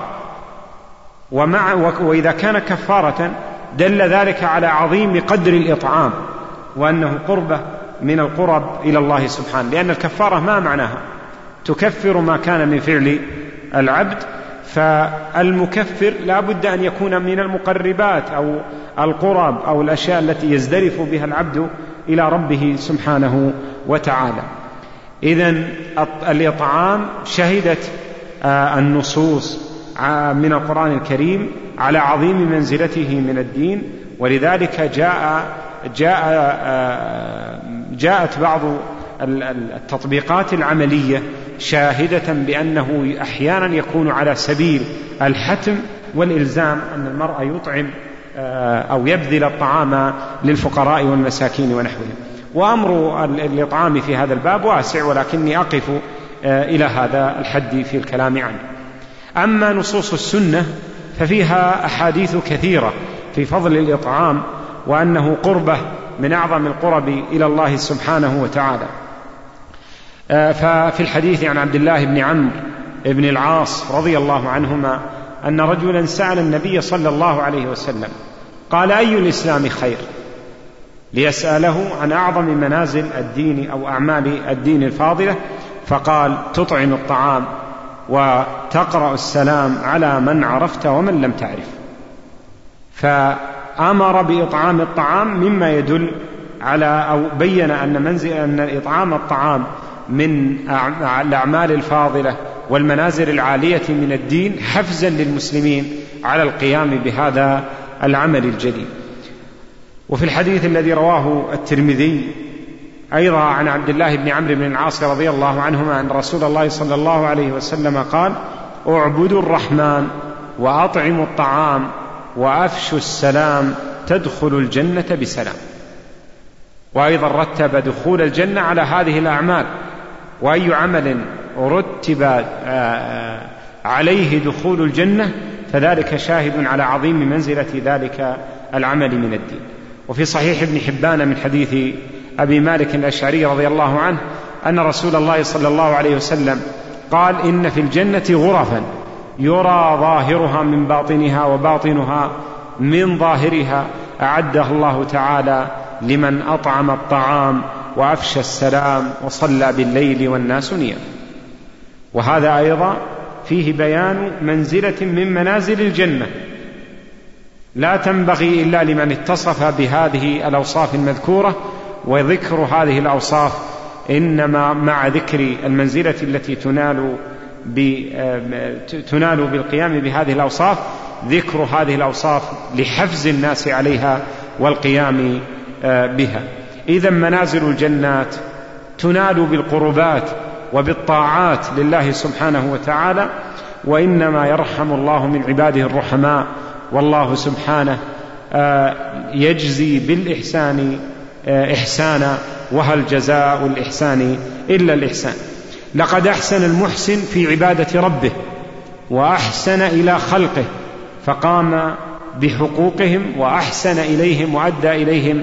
وإذا كان كفارة دل ذلك على عظيم قدر الإطعام، وأنه قربة من القرب إلى الله سبحانه، لأن الكفارة ما معناها؟ تكفر ما كان من فعل العبد، فالمكفر لا بد أن يكون من المقربات أو القرب أو الأشياء التي يزدرف بها العبد إلى ربه سبحانه وتعالى. إذن الإطعام شهدت النصوص من القرآن الكريم على عظيم منزلته من الدين، ولذلك جاءت بعض التطبيقات العملية شاهدة بأنه أحيانا يكون على سبيل الحتم والإلزام أن المرء يطعم أو يبذل الطعام للفقراء والمساكين ونحوهم. وأمر الإطعام في هذا الباب واسع، ولكني أقف إلى هذا الحد في الكلام عنه. أما نصوص السنة ففيها أحاديث كثيرة في فضل الإطعام، وأنه قربة من أعظم القرب إلى الله سبحانه وتعالى. ففي الحديث عن عبد الله بن عمرو بن العاص رضي الله عنهما أن رجلا سأل النبي صلى الله عليه وسلم قال: أي الإسلام خير؟ ليسأله عن أعظم منازل الدين أو أعمال الدين الفاضلة، فقال: تطعم الطعام وتقرأ السلام على من عرفت ومن لم تعرف. فأمر بإطعام الطعام، مما يدل على أو بين أن إطعام الطعام من الأعمال الفاضلة والمنازل العالية من الدين، حفزا للمسلمين على القيام بهذا العمل الجليل. وفي الحديث الذي رواه الترمذي أيضا عن عبد الله بن عمرو بن العاص رضي الله عنهما أن رسول الله صلى الله عليه وسلم قال: اعبدوا الرحمن وأطعموا الطعام وأفشوا السلام تدخلوا الجنة بسلام. وأيضا رتب دخول الجنة على هذه الأعمال، وأي عمل رتب عليه دخول الجنة فذلك شاهد على عظيم منزلة ذلك العمل من الدين. وفي صحيح ابن حبان من حديث أبي مالك الأشعري رضي الله عنه أن رسول الله صلى الله عليه وسلم قال: إن في الجنة غرفا يرى ظاهرها من باطنها وباطنها من ظاهرها، أعدها الله تعالى لمن أطعم الطعام وأفشى السلام وصلى بالليل والناس نيام. وهذا أيضا فيه بيان منزلة من منازل الجنة لا تنبغي إلا لمن اتصف بهذه الأوصاف المذكورة، وذكر هذه الأوصاف إنما مع ذكر المنزلة التي تنال بالقيام بهذه الأوصاف، ذكر هذه الأوصاف لحفز الناس عليها والقيام بها. إذن منازل الجنات تنال بالقربات وبالطاعات لله سبحانه وتعالى، وإنما يرحم الله من عباده الرحماء، والله سبحانه يجزي بالإحسان إحسانا، وهل جزاء الإحسان إلا الإحسان. لقد أحسن المحسن في عبادة ربه وأحسن إلى خلقه، فقام بحقوقهم وأحسن إليهم وأدى إليهم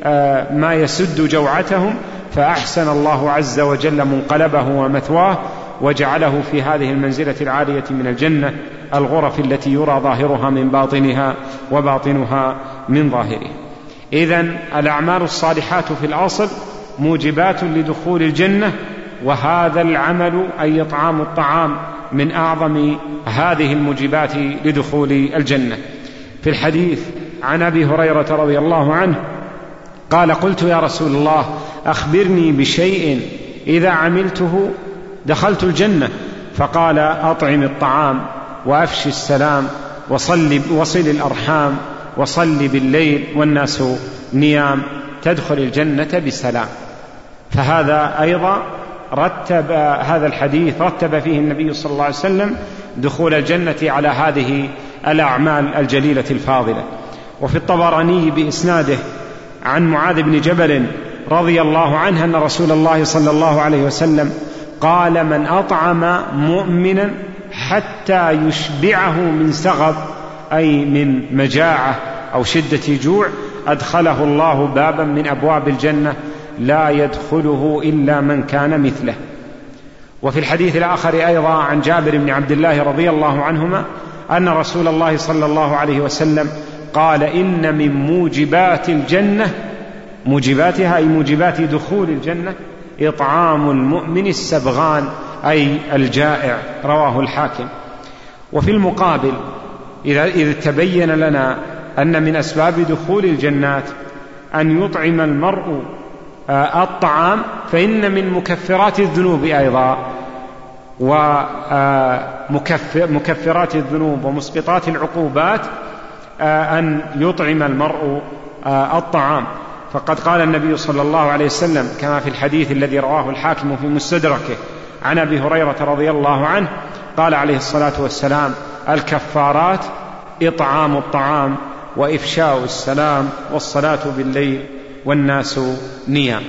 ما يسد جوعتهم، فأحسن الله عز وجل منقلبه ومثواه، وجعله في هذه المنزلة العالية من الجنة، الغرف التي يرى ظاهرها من باطنها وباطنها من ظاهرها. إذن الأعمال الصالحات في الأصل موجبات لدخول الجنة، وهذا العمل أي إطعام الطعام من أعظم هذه الموجبات لدخول الجنة. في الحديث عن أبي هريرة رضي الله عنه قال: قلت يا رسول الله أخبرني بشيء إذا عملته دخلت الجنة، فقال: أطعم الطعام وأفش السلام وصل الأرحام وصل بالليل والناس نيام تدخل الجنة بسلام. فهذا أيضا هذا الحديث رتب فيه النبي صلى الله عليه وسلم دخول الجنة على هذه الأعمال الجليلة الفاضلة. وفي الطبراني بإسناده عن معاذ بن جبل رضي الله عنه أن رسول الله صلى الله عليه وسلم قال: من أطعم مؤمنا حتى يشبعه من سغب، أي من مجاعة أو شدة جوع، أدخله الله بابا من أبواب الجنة لا يدخله إلا من كان مثله. وفي الحديث الآخر أيضا عن جابر بن عبد الله رضي الله عنهما أن رسول الله صلى الله عليه وسلم قال: إن من موجبات الجنة، موجباتها أي موجبات دخول الجنة، إطعام المؤمن السبغان أي الجائع، رواه الحاكم. وفي المقابل إذا تبين لنا أن من أسباب دخول الجنات أن يطعم المرء الطعام، فإن من مكفرات الذنوب أيضا، ومكفرات الذنوب ومسقطات العقوبات أن يطعم المرء الطعام. فقد قال النبي صلى الله عليه وسلم كما في الحديث الذي رواه الحاكم في مستدركه عن أبي هريرة رضي الله عنه قال عليه الصلاة والسلام: الكفارات إطعام الطعام وإفشاء السلام والصلاة بالليل والناس نيام.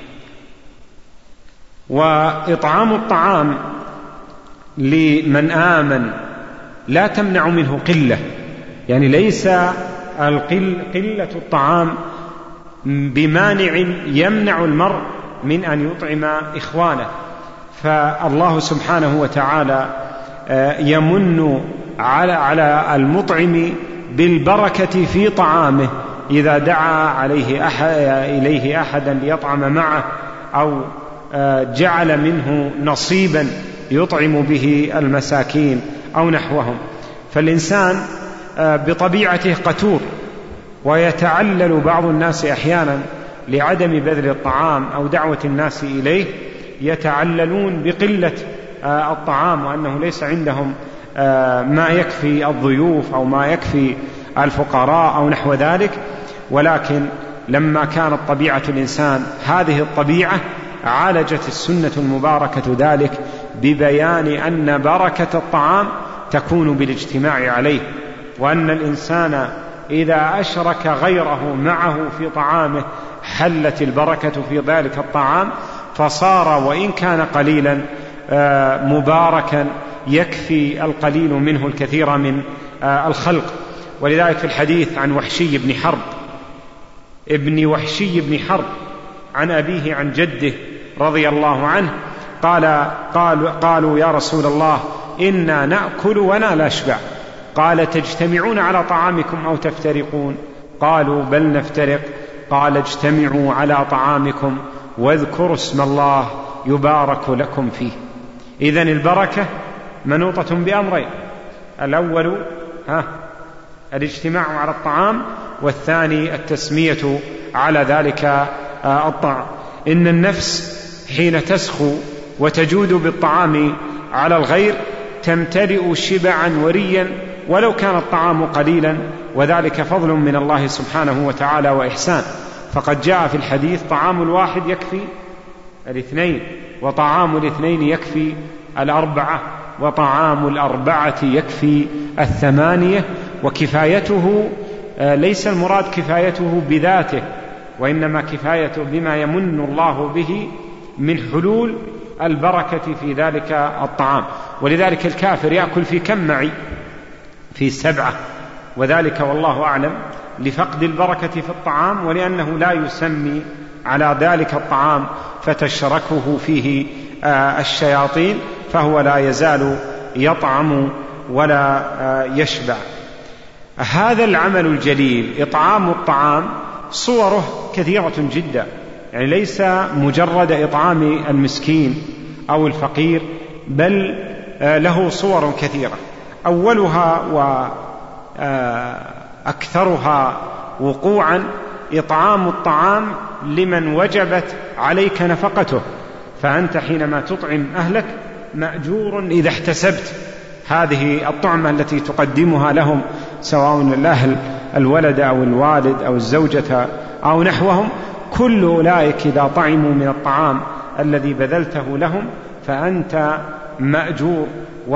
وإطعام الطعام لمن آمن لا تمنع منه قلة، يعني ليس قلة الطعام بمانع يمنع المرء من أن يطعم إخوانه. فالله سبحانه وتعالى يمن على المطعم بالبركة في طعامه إذا دعا إليه أحدا ليطعم معه، أو جعل منه نصيبا يطعم به المساكين أو نحوهم. فالإنسان بطبيعته قتور، ويتعلل بعض الناس أحيانا لعدم بذل الطعام أو دعوة الناس إليه، يتعللون بقلة الطعام وأنه ليس عندهم ما يكفي الضيوف أو ما يكفي الفقراء أو نحو ذلك. ولكن لما كانت طبيعة الإنسان هذه الطبيعة، عالجت السنة المباركة ذلك ببيان أن بركة الطعام تكون بالاجتماع عليه، وأن الإنسان إذا أشرك غيره معه في طعامه حلت البركة في ذلك الطعام، فصار وإن كان قليلا مباركا يكفي القليل منه الكثير من الخلق. ولذلك في الحديث عن وحشي بن حرب عن أبيه عن جده رضي الله عنه قالوا: يا رسول الله إنا نأكل ولا نشبع. قال: تجتمعون على طعامكم أو تفترقون؟ قالوا: بل نفترق. قال: اجتمعوا على طعامكم واذكروا اسم الله يبارك لكم فيه. إذن البركة منوطة بأمرين: الأول الاجتماع على الطعام، والثاني التسمية على ذلك الطعام. إن النفس حين تسخو وتجود بالطعام على الغير تمتلئ شبعا وريا ولو كان الطعام قليلا، وذلك فضل من الله سبحانه وتعالى وإحسان. فقد جاء في الحديث: طعام الواحد يكفي الاثنين، وطعام الاثنين يكفي الأربعة، وطعام الأربعة يكفي الثمانية. وكفايته ليس المراد كفايته بذاته، وإنما كفايته بما يمن الله به من حلول البركة في ذلك الطعام. ولذلك الكافر يأكل في كم معي؟ في 7، وذلك والله أعلم لفقد البركة في الطعام، ولأنه لا يسمي على ذلك الطعام فتشركه فيه الشياطين. فهو لا يزال يطعم ولا يشبع. هذا العمل الجليل إطعام الطعام صوره كثيرة جدا، يعني ليس مجرد إطعام المسكين أو الفقير، بل له صور كثيرة. أولها وأكثرها وقوعا إطعام الطعام لمن وجبت عليك نفقته، فأنت حينما تطعم أهلك مأجور إذا احتسبت هذه الطعمة التي تقدمها لهم، سواء الأهل الولد أو الوالد أو الزوجة أو نحوهم، كل أولئك إذا طعموا من الطعام الذي بذلته لهم فأنت مأجور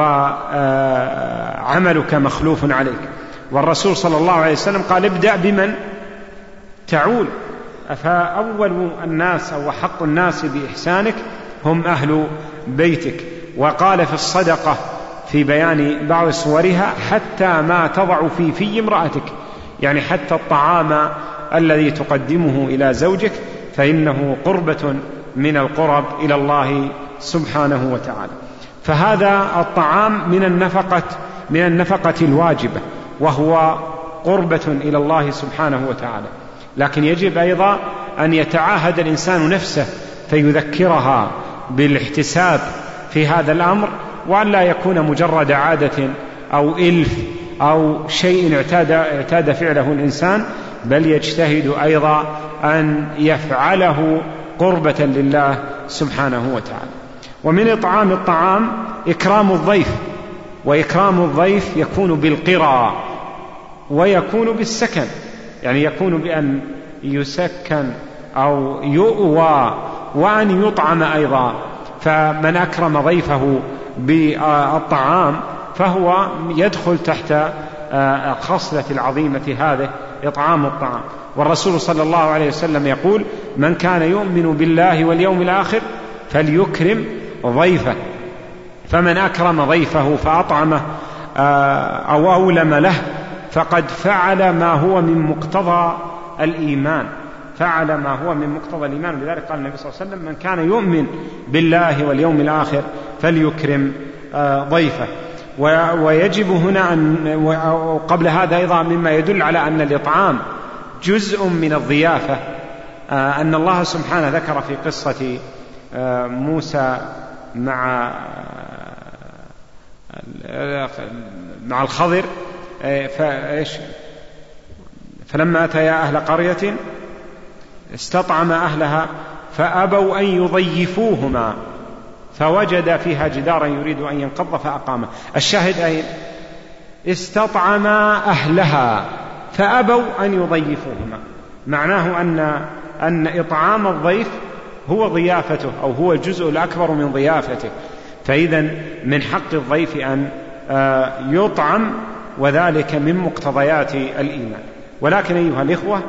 وعملك مخلوف عليك. والرسول صلى الله عليه وسلم قال ابدأ بمن تعول، فأول الناس أو حق الناس بإحسانك هم أهل بيتك. وقال في الصدقة في بيان بعض صورها حتى ما تضع في امرأتك، يعني حتى الطعام الذي تقدمه إلى زوجك فإنه قربة من القرب إلى الله سبحانه وتعالى. فهذا الطعام من النفقة الواجبة، وهو قربة إلى الله سبحانه وتعالى. لكن يجب أيضا أن يتعاهد الإنسان نفسه فيذكرها بالاحتساب في هذا الأمر، وأن لا يكون مجرد عادة أو إلف أو شيء اعتاد فعله الإنسان، بل يجتهد أيضا أن يفعله قربة لله سبحانه وتعالى. ومن إطعام الطعام إكرام الضيف، وإكرام الضيف يكون بالقرى ويكون بالسكن، يعني يكون بأن يسكن أو يؤوى وأن يطعم أيضا. فمن أكرم ضيفه بالطعام فهو يدخل تحت الخصلة العظيمة هذه إطعام الطعام. والرسول صلى الله عليه وسلم يقول من كان يؤمن بالله واليوم الآخر فليكرم ضيفه، فمن أكرم ضيفه فأطعمه أو أولم له فقد فعل ما هو من مقتضى الإيمان، ولذلك قال النبي صلى الله عليه وسلم من كان يؤمن بالله واليوم الآخر فليكرم ضيفه. ويجب هنا قبل هذا أيضا مما يدل على أن الإطعام جزء من الضيافة، أن الله سبحانه ذكر في قصة موسى مع الخضر فلما أتيا أهل قرية استطعم أهلها فأبوا أن يضيفوهما فوجد فيها جدارا يريد أن ينقض فأقامه. الشاهد أين؟ استطعم أهلها فأبوا أن يضيفوهما، معناه أن إطعام الضيف هو ضيافته أو هو الجزء الأكبر من ضيافته، فإذا من حق الضيف أن يطعم، وذلك من مقتضيات الإيمان. ولكن أيها الإخوة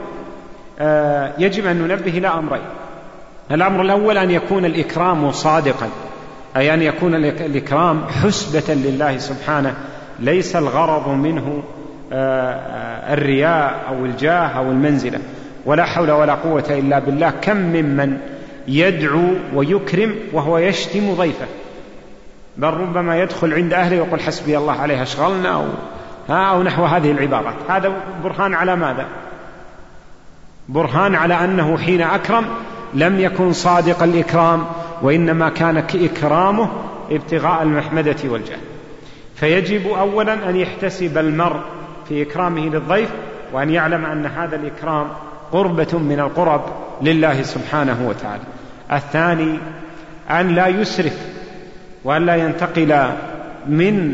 يجب أن ننبه إلى أمرين. الأمر الأول أن يكون الإكرام صادقا، أي أن يكون الإكرام حسبة لله سبحانه، ليس الغرض منه الرياء أو الجاه أو المنزلة، ولا حول ولا قوة إلا بالله. كم ممن يدعو ويكرم وهو يشتم ضيفه، بل ربما يدخل عند أهله ويقول حسبي الله عليه أشغلنا أو نحو هذه العبارات. هذا برهان على ماذا؟ برهان على أنه حين أكرم لم يكن صادق الإكرام، وإنما كان إكرامه ابتغاء المحمدة والجاه. فيجب أولا أن يحتسب المرء في إكرامه للضيف، وأن يعلم أن هذا الإكرام قربة من القرب لله سبحانه وتعالى. الثاني أن لا يسرف، وأن لا ينتقل من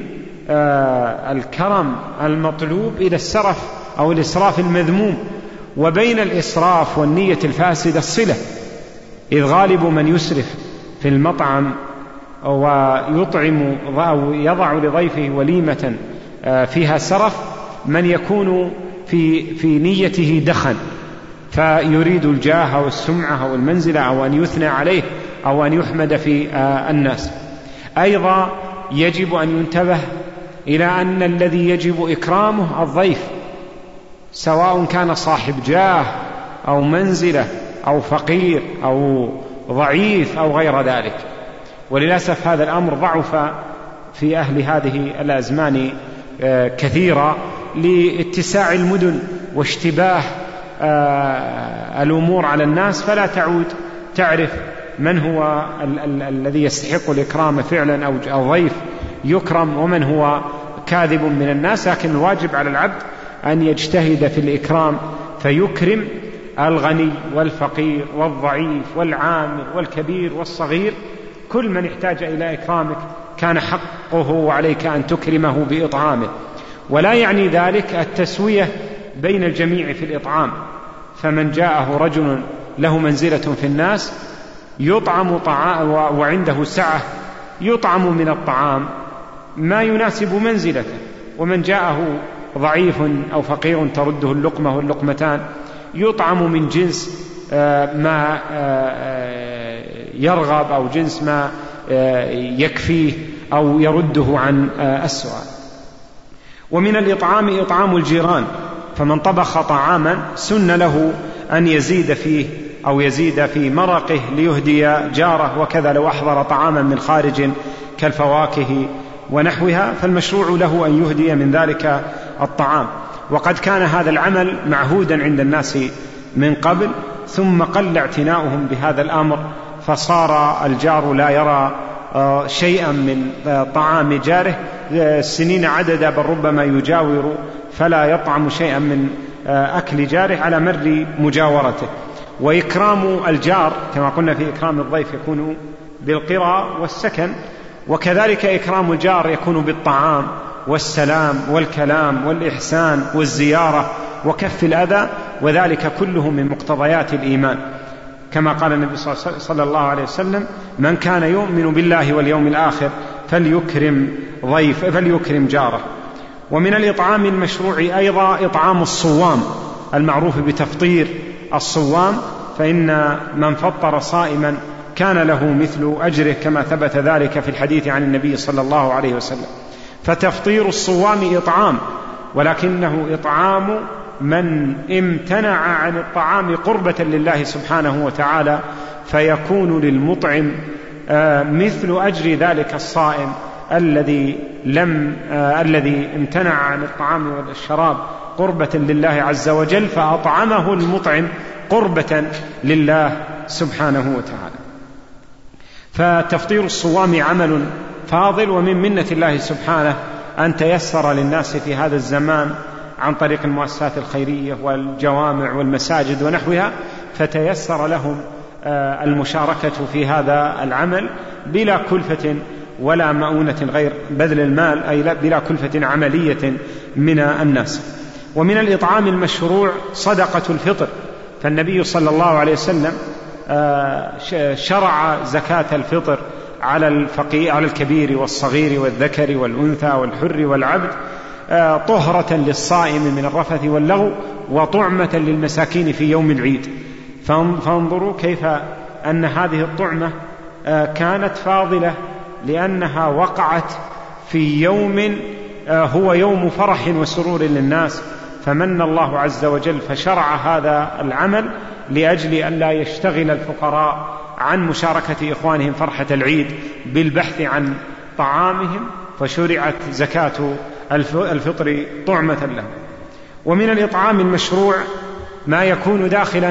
الكرم المطلوب إلى السرف أو الإسراف المذموم. وبين الإسراف والنية الفاسدة الصلة، إذ غالب من يسرف في المطعم ويطعم أو يضع لضيفه وليمة فيها سرف من يكون في نيته دخن، فيريد الجاه أو السمعة أو المنزلة أو أن يثنى عليه أو أن يحمد في الناس. أيضا يجب أن ينتبه إلى أن الذي يجب إكرامه الضيف، سواء كان صاحب جاه أو منزلة أو فقير أو ضعيف أو غير ذلك. وللأسف هذا الأمر ضعف في أهل هذه الأزمان كثيرا لاتساع المدن واشتباه الأمور على الناس، فلا تعود تعرف من هو الذي يستحق الإكرام فعلا أو ضيف يكرم ومن هو كاذب من الناس. لكن الواجب على العبد أن يجتهد في الإكرام فيكرم الغني والفقير والضعيف والعامل والكبير والصغير، كل من احتاج إلى إكرامك كان حقه عليك أن تكرمه بإطعامه. ولا يعني ذلك التسوية بين الجميع في الإطعام، فمن جاءه رجل له منزلة في الناس يطعم طعام وعنده سعة يطعم من الطعام ما يناسب منزلته، ومن جاءه ضعيف أو فقير ترده اللقمة واللقمتان يطعم من جنس ما يرغب أو جنس ما يكفيه أو يرده عن السؤال. ومن الإطعام إطعام الجيران، فمن طبخ طعاما سن له أن يزيد فيه أو يزيد في مرقه ليهدي جاره، وكذا لو أحضر طعاما من خارج كالفواكه ونحوها فالمشروع له أن يهدي من ذلك الطعام. وقد كان هذا العمل معهودا عند الناس من قبل، ثم قل اعتناؤهم بهذا الأمر، فصار الجار لا يرى شيئا من طعام جاره سنين عددا، بل ربما يجاور فلا يطعم شيئا من أكل جاره على مر مجاورته. وإكرام الجار كما قلنا في إكرام الضيف يكون بالقرى والسكن، وكذلك إكرام الجار يكون بالطعام والسلام والكلام والإحسان والزيارة وكف الأذى، وذلك كله من مقتضيات الإيمان، كما قال النبي صلى الله عليه وسلم: من كان يؤمن بالله واليوم الآخر فليكرم جاره. ومن الإطعام المشروع أيضا إطعام الصوام المعروف بتفطير الصوام، فإن من فطر صائما كان له مثل أجره، كما ثبت ذلك في الحديث عن النبي صلى الله عليه وسلم. فتفطير الصوام إطعام، ولكنه إطعام من امتنع عن الطعام قربة لله سبحانه وتعالى، فيكون للمطعم مثل أجر ذلك الصائم الذي امتنع عن الطعام والشراب قربة لله عز وجل، فأطعمه المطعم قربة لله سبحانه وتعالى. فتفطير الصوام عمل فاضل، ومن منة الله سبحانه أن تيسر للناس في هذا الزمان عن طريق المؤسسات الخيرية والجوامع والمساجد ونحوها، فتيسر لهم المشاركة في هذا العمل بلا كلفة ولا مؤونة غير بذل المال، أي بلا كلفة عملية من الناس. ومن الإطعام المشروع صدقة الفطر، فالنبي صلى الله عليه وسلم شرع زكاة الفطر على الكبير والصغير والذكر والأنثى والحر والعبد، طهرة للصائم من الرفث واللغو وطعمة للمساكين في يوم العيد. فانظروا كيف أن هذه الطعمة كانت فاضلة، لأنها وقعت في يوم هو يوم فرح وسرور للناس، فمن الله عز وجل فشرع هذا العمل لأجل أن لا يشتغل الفقراء عن مشاركة إخوانهم فرحة العيد بالبحث عن طعامهم، فشرعت زكاة الفطر طعمة له. ومن الإطعام المشروع ما يكون داخلا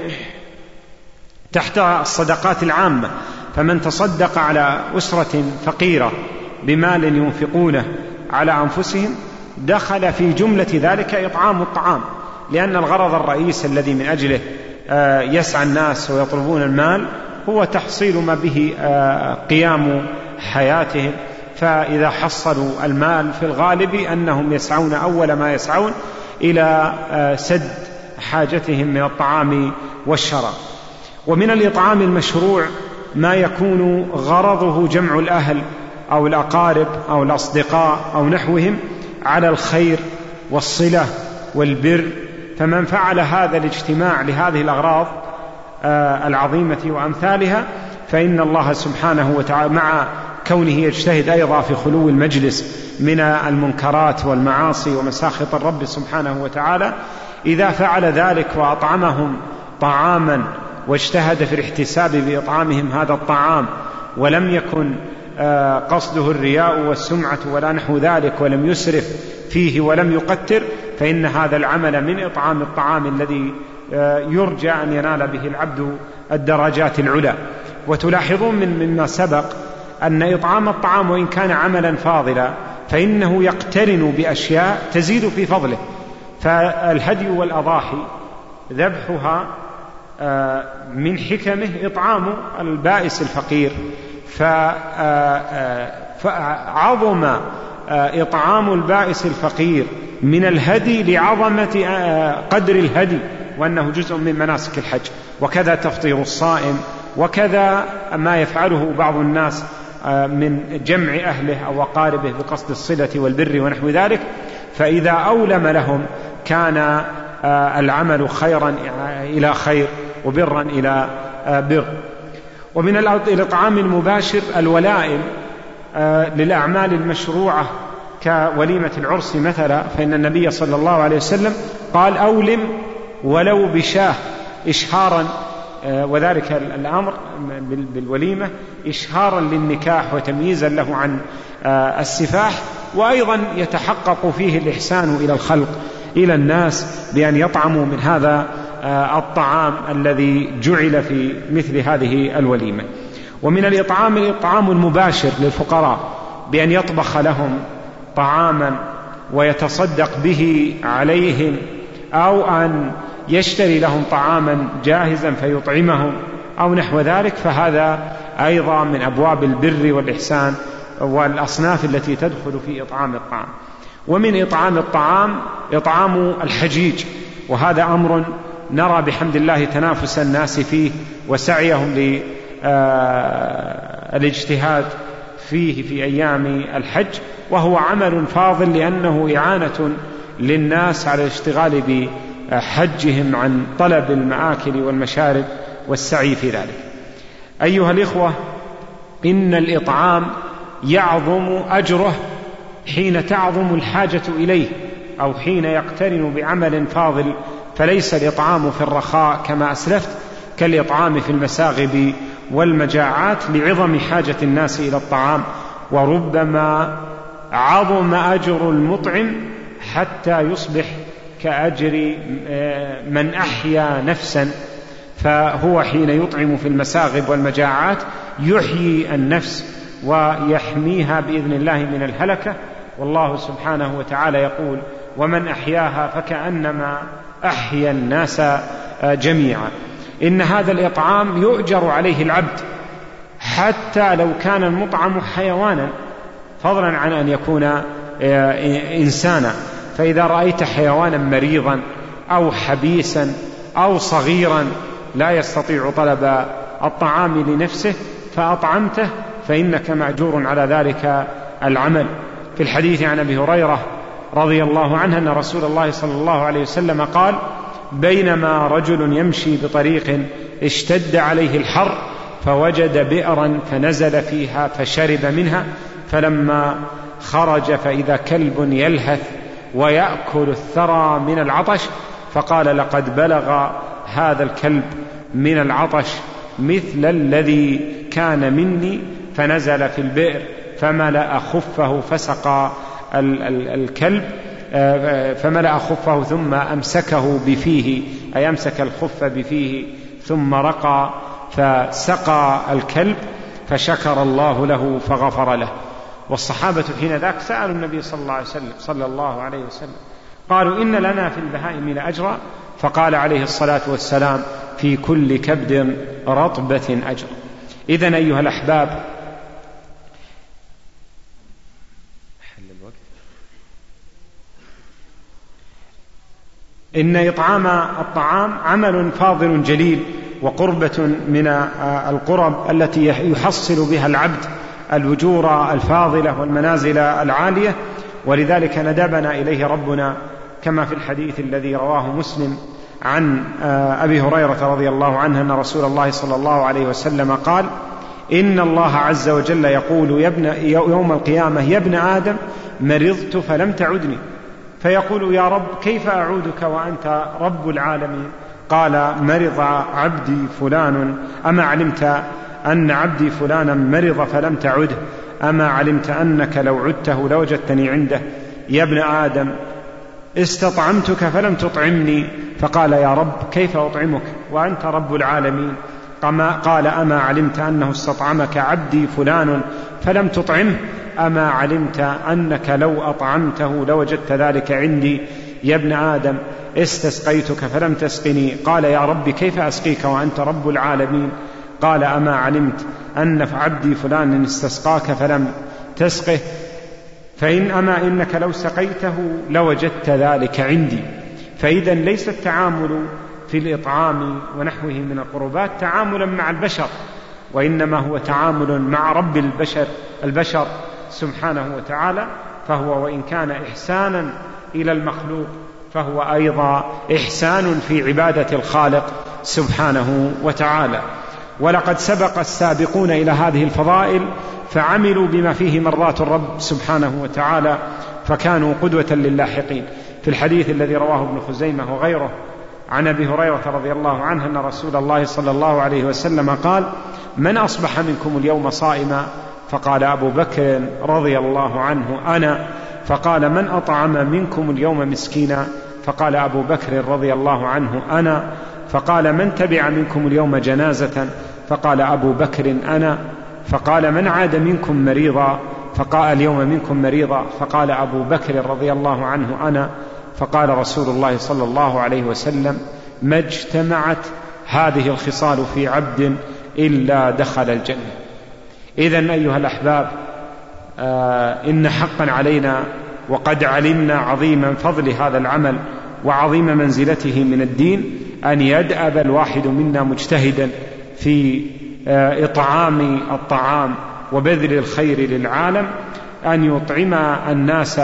تحت الصدقات العامة، فمن تصدق على أسرة فقيرة بمال ينفقونه على أنفسهم دخل في جملة ذلك إطعام الطعام، لأن الغرض الرئيس الذي من أجله يسعى الناس ويطلبون المال هو تحصيل ما به قيام حياتهم. فإذا حصلوا المال في الغالب أنهم يسعون أول ما يسعون إلى سد حاجتهم من الطعام والشراب. ومن الإطعام المشروع ما يكون غرضه جمع الأهل أو الأقارب أو الأصدقاء أو نحوهم على الخير والصلة والبر، فمن فعل هذا الاجتماع لهذه الأغراض العظيمة وأمثالها فإن الله سبحانه وتعالى مع كونه يجتهد أيضا في خلو المجلس من المنكرات والمعاصي ومساخط الرب سبحانه وتعالى، إذا فعل ذلك وأطعمهم طعاما واجتهد في الاحتساب بإطعامهم هذا الطعام ولم يكن قصده الرياء والسمعة ولا نحو ذلك ولم يسرف فيه ولم يقتر، فإن هذا العمل من إطعام الطعام الذي يرجى أن ينال به العبد الدرجات العلى. وتلاحظون مما سبق أن إطعام الطعام وإن كان عملا فاضلا فإنه يقترن بأشياء تزيد في فضله. فالهدي والأضاحي ذبحها من حكمه إطعام البائس الفقير، فعظم إطعام البائس الفقير من الهدي لعظمة قدر الهدي وأنه جزء من مناسك الحج. وكذا تفطير الصائم، وكذا ما يفعله بعض الناس من جمع أهله أو أقاربه بقصد الصلة والبر ونحو ذلك، فإذا أولم لهم كان العمل خيرا إلى خير وبرا إلى بر. ومن الإطعام المباشر الولائم للأعمال المشروعة كوليمة العرس مثلا، فإن النبي صلى الله عليه وسلم قال أولم ولو بشاه إشهارا، وذلك الأمر بالوليمة إشهارا للنكاح وتمييزا له عن السفاح، وأيضا يتحقق فيه الإحسان إلى الخلق إلى الناس بأن يطعموا من هذا الطعام الذي جعل في مثل هذه الوليمة. ومن الإطعام المباشر للفقراء بأن يطبخ لهم طعاما ويتصدق به عليهم، أو أن يشتري لهم طعاما جاهزا فيطعمهم أو نحو ذلك، فهذا أيضا من أبواب البر والإحسان والأصناف التي تدخل في إطعام الطعام. ومن إطعام الطعام إطعام الحجيج، وهذا أمر نرى بحمد الله تنافس الناس فيه وسعيهم للاجتهاد فيه في أيام الحج، وهو عمل فاضل لأنه إعانة للناس على الاشتغال بحجهم عن طلب المآكل والمشارب والسعي في ذلك. أيها الإخوة، إن الإطعام يعظم أجره حين تعظم الحاجة إليه أو حين يقترن بعمل فاضل، فليس الإطعام في الرخاء كما أسلفت كالإطعام في المساغب والمجاعات لعظم حاجة الناس إلى الطعام. وربما عظم أجر المطعم حتى يصبح كأجر من أحيا نفسا، فهو حين يطعم في المساغب والمجاعات يحيي النفس ويحميها بإذن الله من الهلكة. والله سبحانه وتعالى يقول: ومن أحياها فكأنما أحيا الناس جميعا. إن هذا الإطعام يؤجر عليه العبد حتى لو كان المطعم حيوانا، فضلا عن أن يكون إنسانا. فإذا رأيت حيوانا مريضا أو حبيسا أو صغيرا لا يستطيع طلب الطعام لنفسه فأطعمته فإنك مأجور على ذلك العمل. في الحديث عن أبي هريرة رضي الله عنه أن رسول الله صلى الله عليه وسلم قال: بينما رجل يمشي بطريق اشتد عليه الحر فوجد بئرا فنزل فيها فشرب منها، فلما خرج فإذا كلب يلهث ويأكل الثرى من العطش، فقال: لقد بلغ هذا الكلب من العطش مثل الذي كان مني، فنزل في البئر فملأ خفه فسقى الكلب، فملأ خفه ثم أمسكه بفيه، أي أمسك الخف بفيه ثم رقى فسقى الكلب فشكر الله له فغفر له. والصحابة حين ذاك سألوا النبي صلى الله عليه وسلم قالوا: إن لنا في البهائم لأجرا؟ فقال عليه الصلاة والسلام: في كل كبد رطبة أجر. إذن أيها الأحباب، إن إطعام الطعام عمل فاضل جليل وقربة من القرب التي يحصل بها العبد الأجور الفاضلة والمنازل العالية. ولذلك ندبنا إليه ربنا كما في الحديث الذي رواه مسلم عن أبي هريرة رضي الله عنه أن رسول الله صلى الله عليه وسلم قال: إن الله عز وجل يقول يوم القيامة: يا ابن آدم مرضت فلم تعدني، فيقول: يا رب كيف أعودك وأنت رب العالمين؟ قال مرض عبدي فلان أما علمت أن عبدي فلانا مرض فلم تعده أما علمت أنك لو عدته لوجدتني عنده يا ابن آدم استطعمتك فلم تطعمني فقال يا رب كيف أطعمك وأنت رب العالمين قال أما علمت أنه استطعمك عبدي فلان فلم تطعمه أما علمت أنك لو أطعمته لوجدت ذلك عندي يا ابن آدم استسقيتك فلم تسقني قال يا رب كيف أسقيك وأنت رب العالمين قال أما علمت أن عبدي فلان استسقاك فلم تسقه أما إنك لو سقيته لوجدت ذلك عندي. فإذا ليس التعامل في الإطعام ونحوه من القربات تعاملا مع البشر، وإنما هو تعامل مع رب البشر سبحانه وتعالى، فهو وإن كان إحسانا إلى المخلوق فهو أيضا إحسان في عبادة الخالق سبحانه وتعالى. ولقد سبق السابقون إلى هذه الفضائل فعملوا بما فيه مرضات الرب سبحانه وتعالى فكانوا قدوة للاحقين. في الحديث الذي رواه ابن خزيمة وغيره عن أبي هريرة رضي الله عنه أن رسول الله صلى الله عليه وسلم قال من أصبح منكم اليوم صائما فقال أبو بكر رضي الله عنه أنا فقال من أطعم منكم اليوم مسكينا فقال أبو بكر رضي الله عنه أنا فقال من تبع منكم اليوم جنازة فقال أبو بكر أنا فقال من عاد منكم مريضا فقال اليوم منكم مريضا فقال أبو بكر رضي الله عنه أنا فقال رسول الله صلى الله عليه وسلم ما اجتمعت هذه الخصال في عبد إلا دخل الجنة. إذن أيها الأحباب إن حقا علينا وقد علمنا عظيم فضل هذا العمل وعظيم منزلته من الدين أن يدأب الواحد منا مجتهدا في إطعام الطعام وبذل الخير للعالم أن يطعم الناس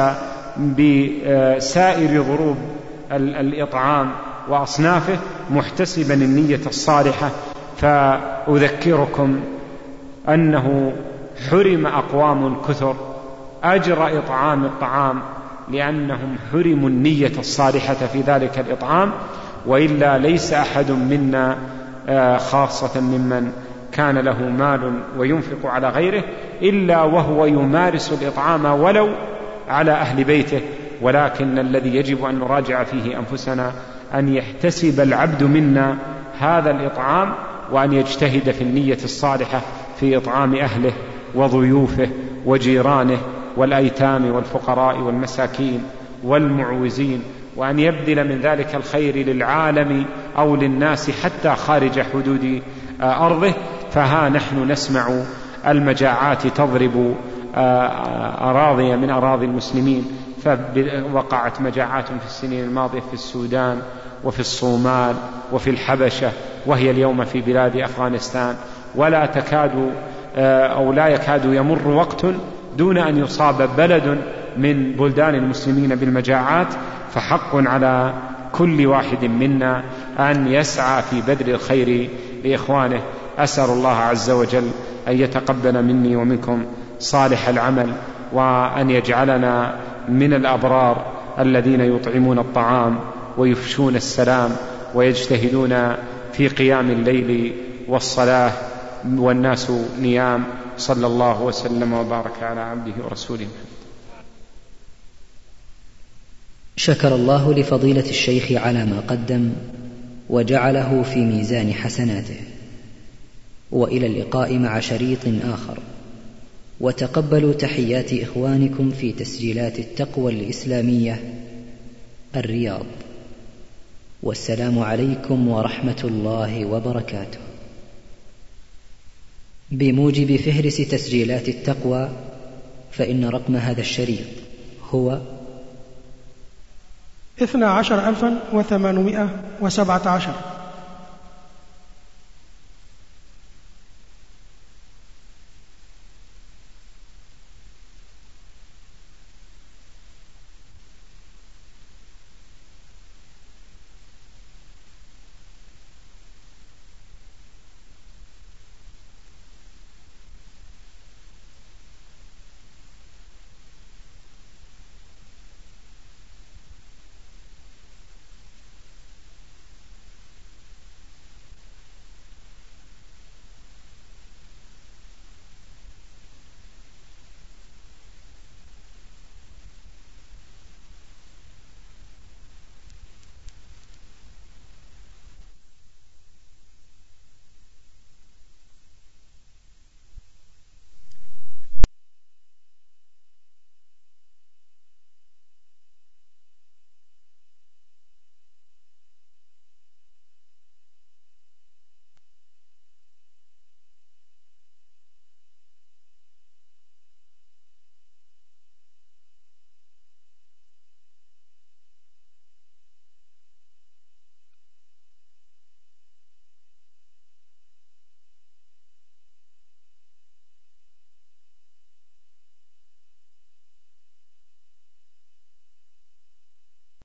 بسائر ضروب الإطعام وأصنافه محتسبا النية الصالحة. فأذكركم أنه حرم أقوام كثر أجر إطعام الطعام لأنهم حرموا النية الصالحة في ذلك الإطعام، وإلا ليس أحد منا خاصة ممن كان له مال وينفق على غيره إلا وهو يمارس الإطعام ولو على أهل بيته، ولكن الذي يجب أن نراجع فيه أنفسنا أن يحتسب العبد منا هذا الإطعام وأن يجتهد في النية الصالحة في إطعام أهله وضيوفه وجيرانه والأيتام والفقراء والمساكين والمعوزين، وأن يبذل من ذلك الخير للعالم أو للناس حتى خارج حدود أرضه. فها نحن نسمع المجاعات تضرب أراضي من أراضي المسلمين، فوقعت مجاعات في السنين الماضية في السودان وفي الصومال وفي الحبشة، وهي اليوم في بلاد أفغانستان، ولا تكاد أو لا يكاد يمر وقت دون أن يصاب بلد من بلدان المسلمين بالمجاعات. فحق على كل واحد منا أن يسعى في بذل الخير لإخوانه. أسأل الله عز وجل أن يتقبل مني ومنكم صالح العمل، وأن يجعلنا من الأبرار الذين يطعمون الطعام ويفشون السلام ويجتهدون في قيام الليل والصلاة والناس نيام. صلى الله وسلم وبارك على عبده ورسوله. شكر الله لفضيلة الشيخ على ما قدم وجعله في ميزان حسناته، وإلى اللقاء مع شريط آخر، وتقبلوا تحيات إخوانكم في تسجيلات التقوى الإسلامية الرياض، والسلام عليكم ورحمة الله وبركاته. بموجب فهرس تسجيلات التقوى فإن رقم هذا الشريط هو 12817.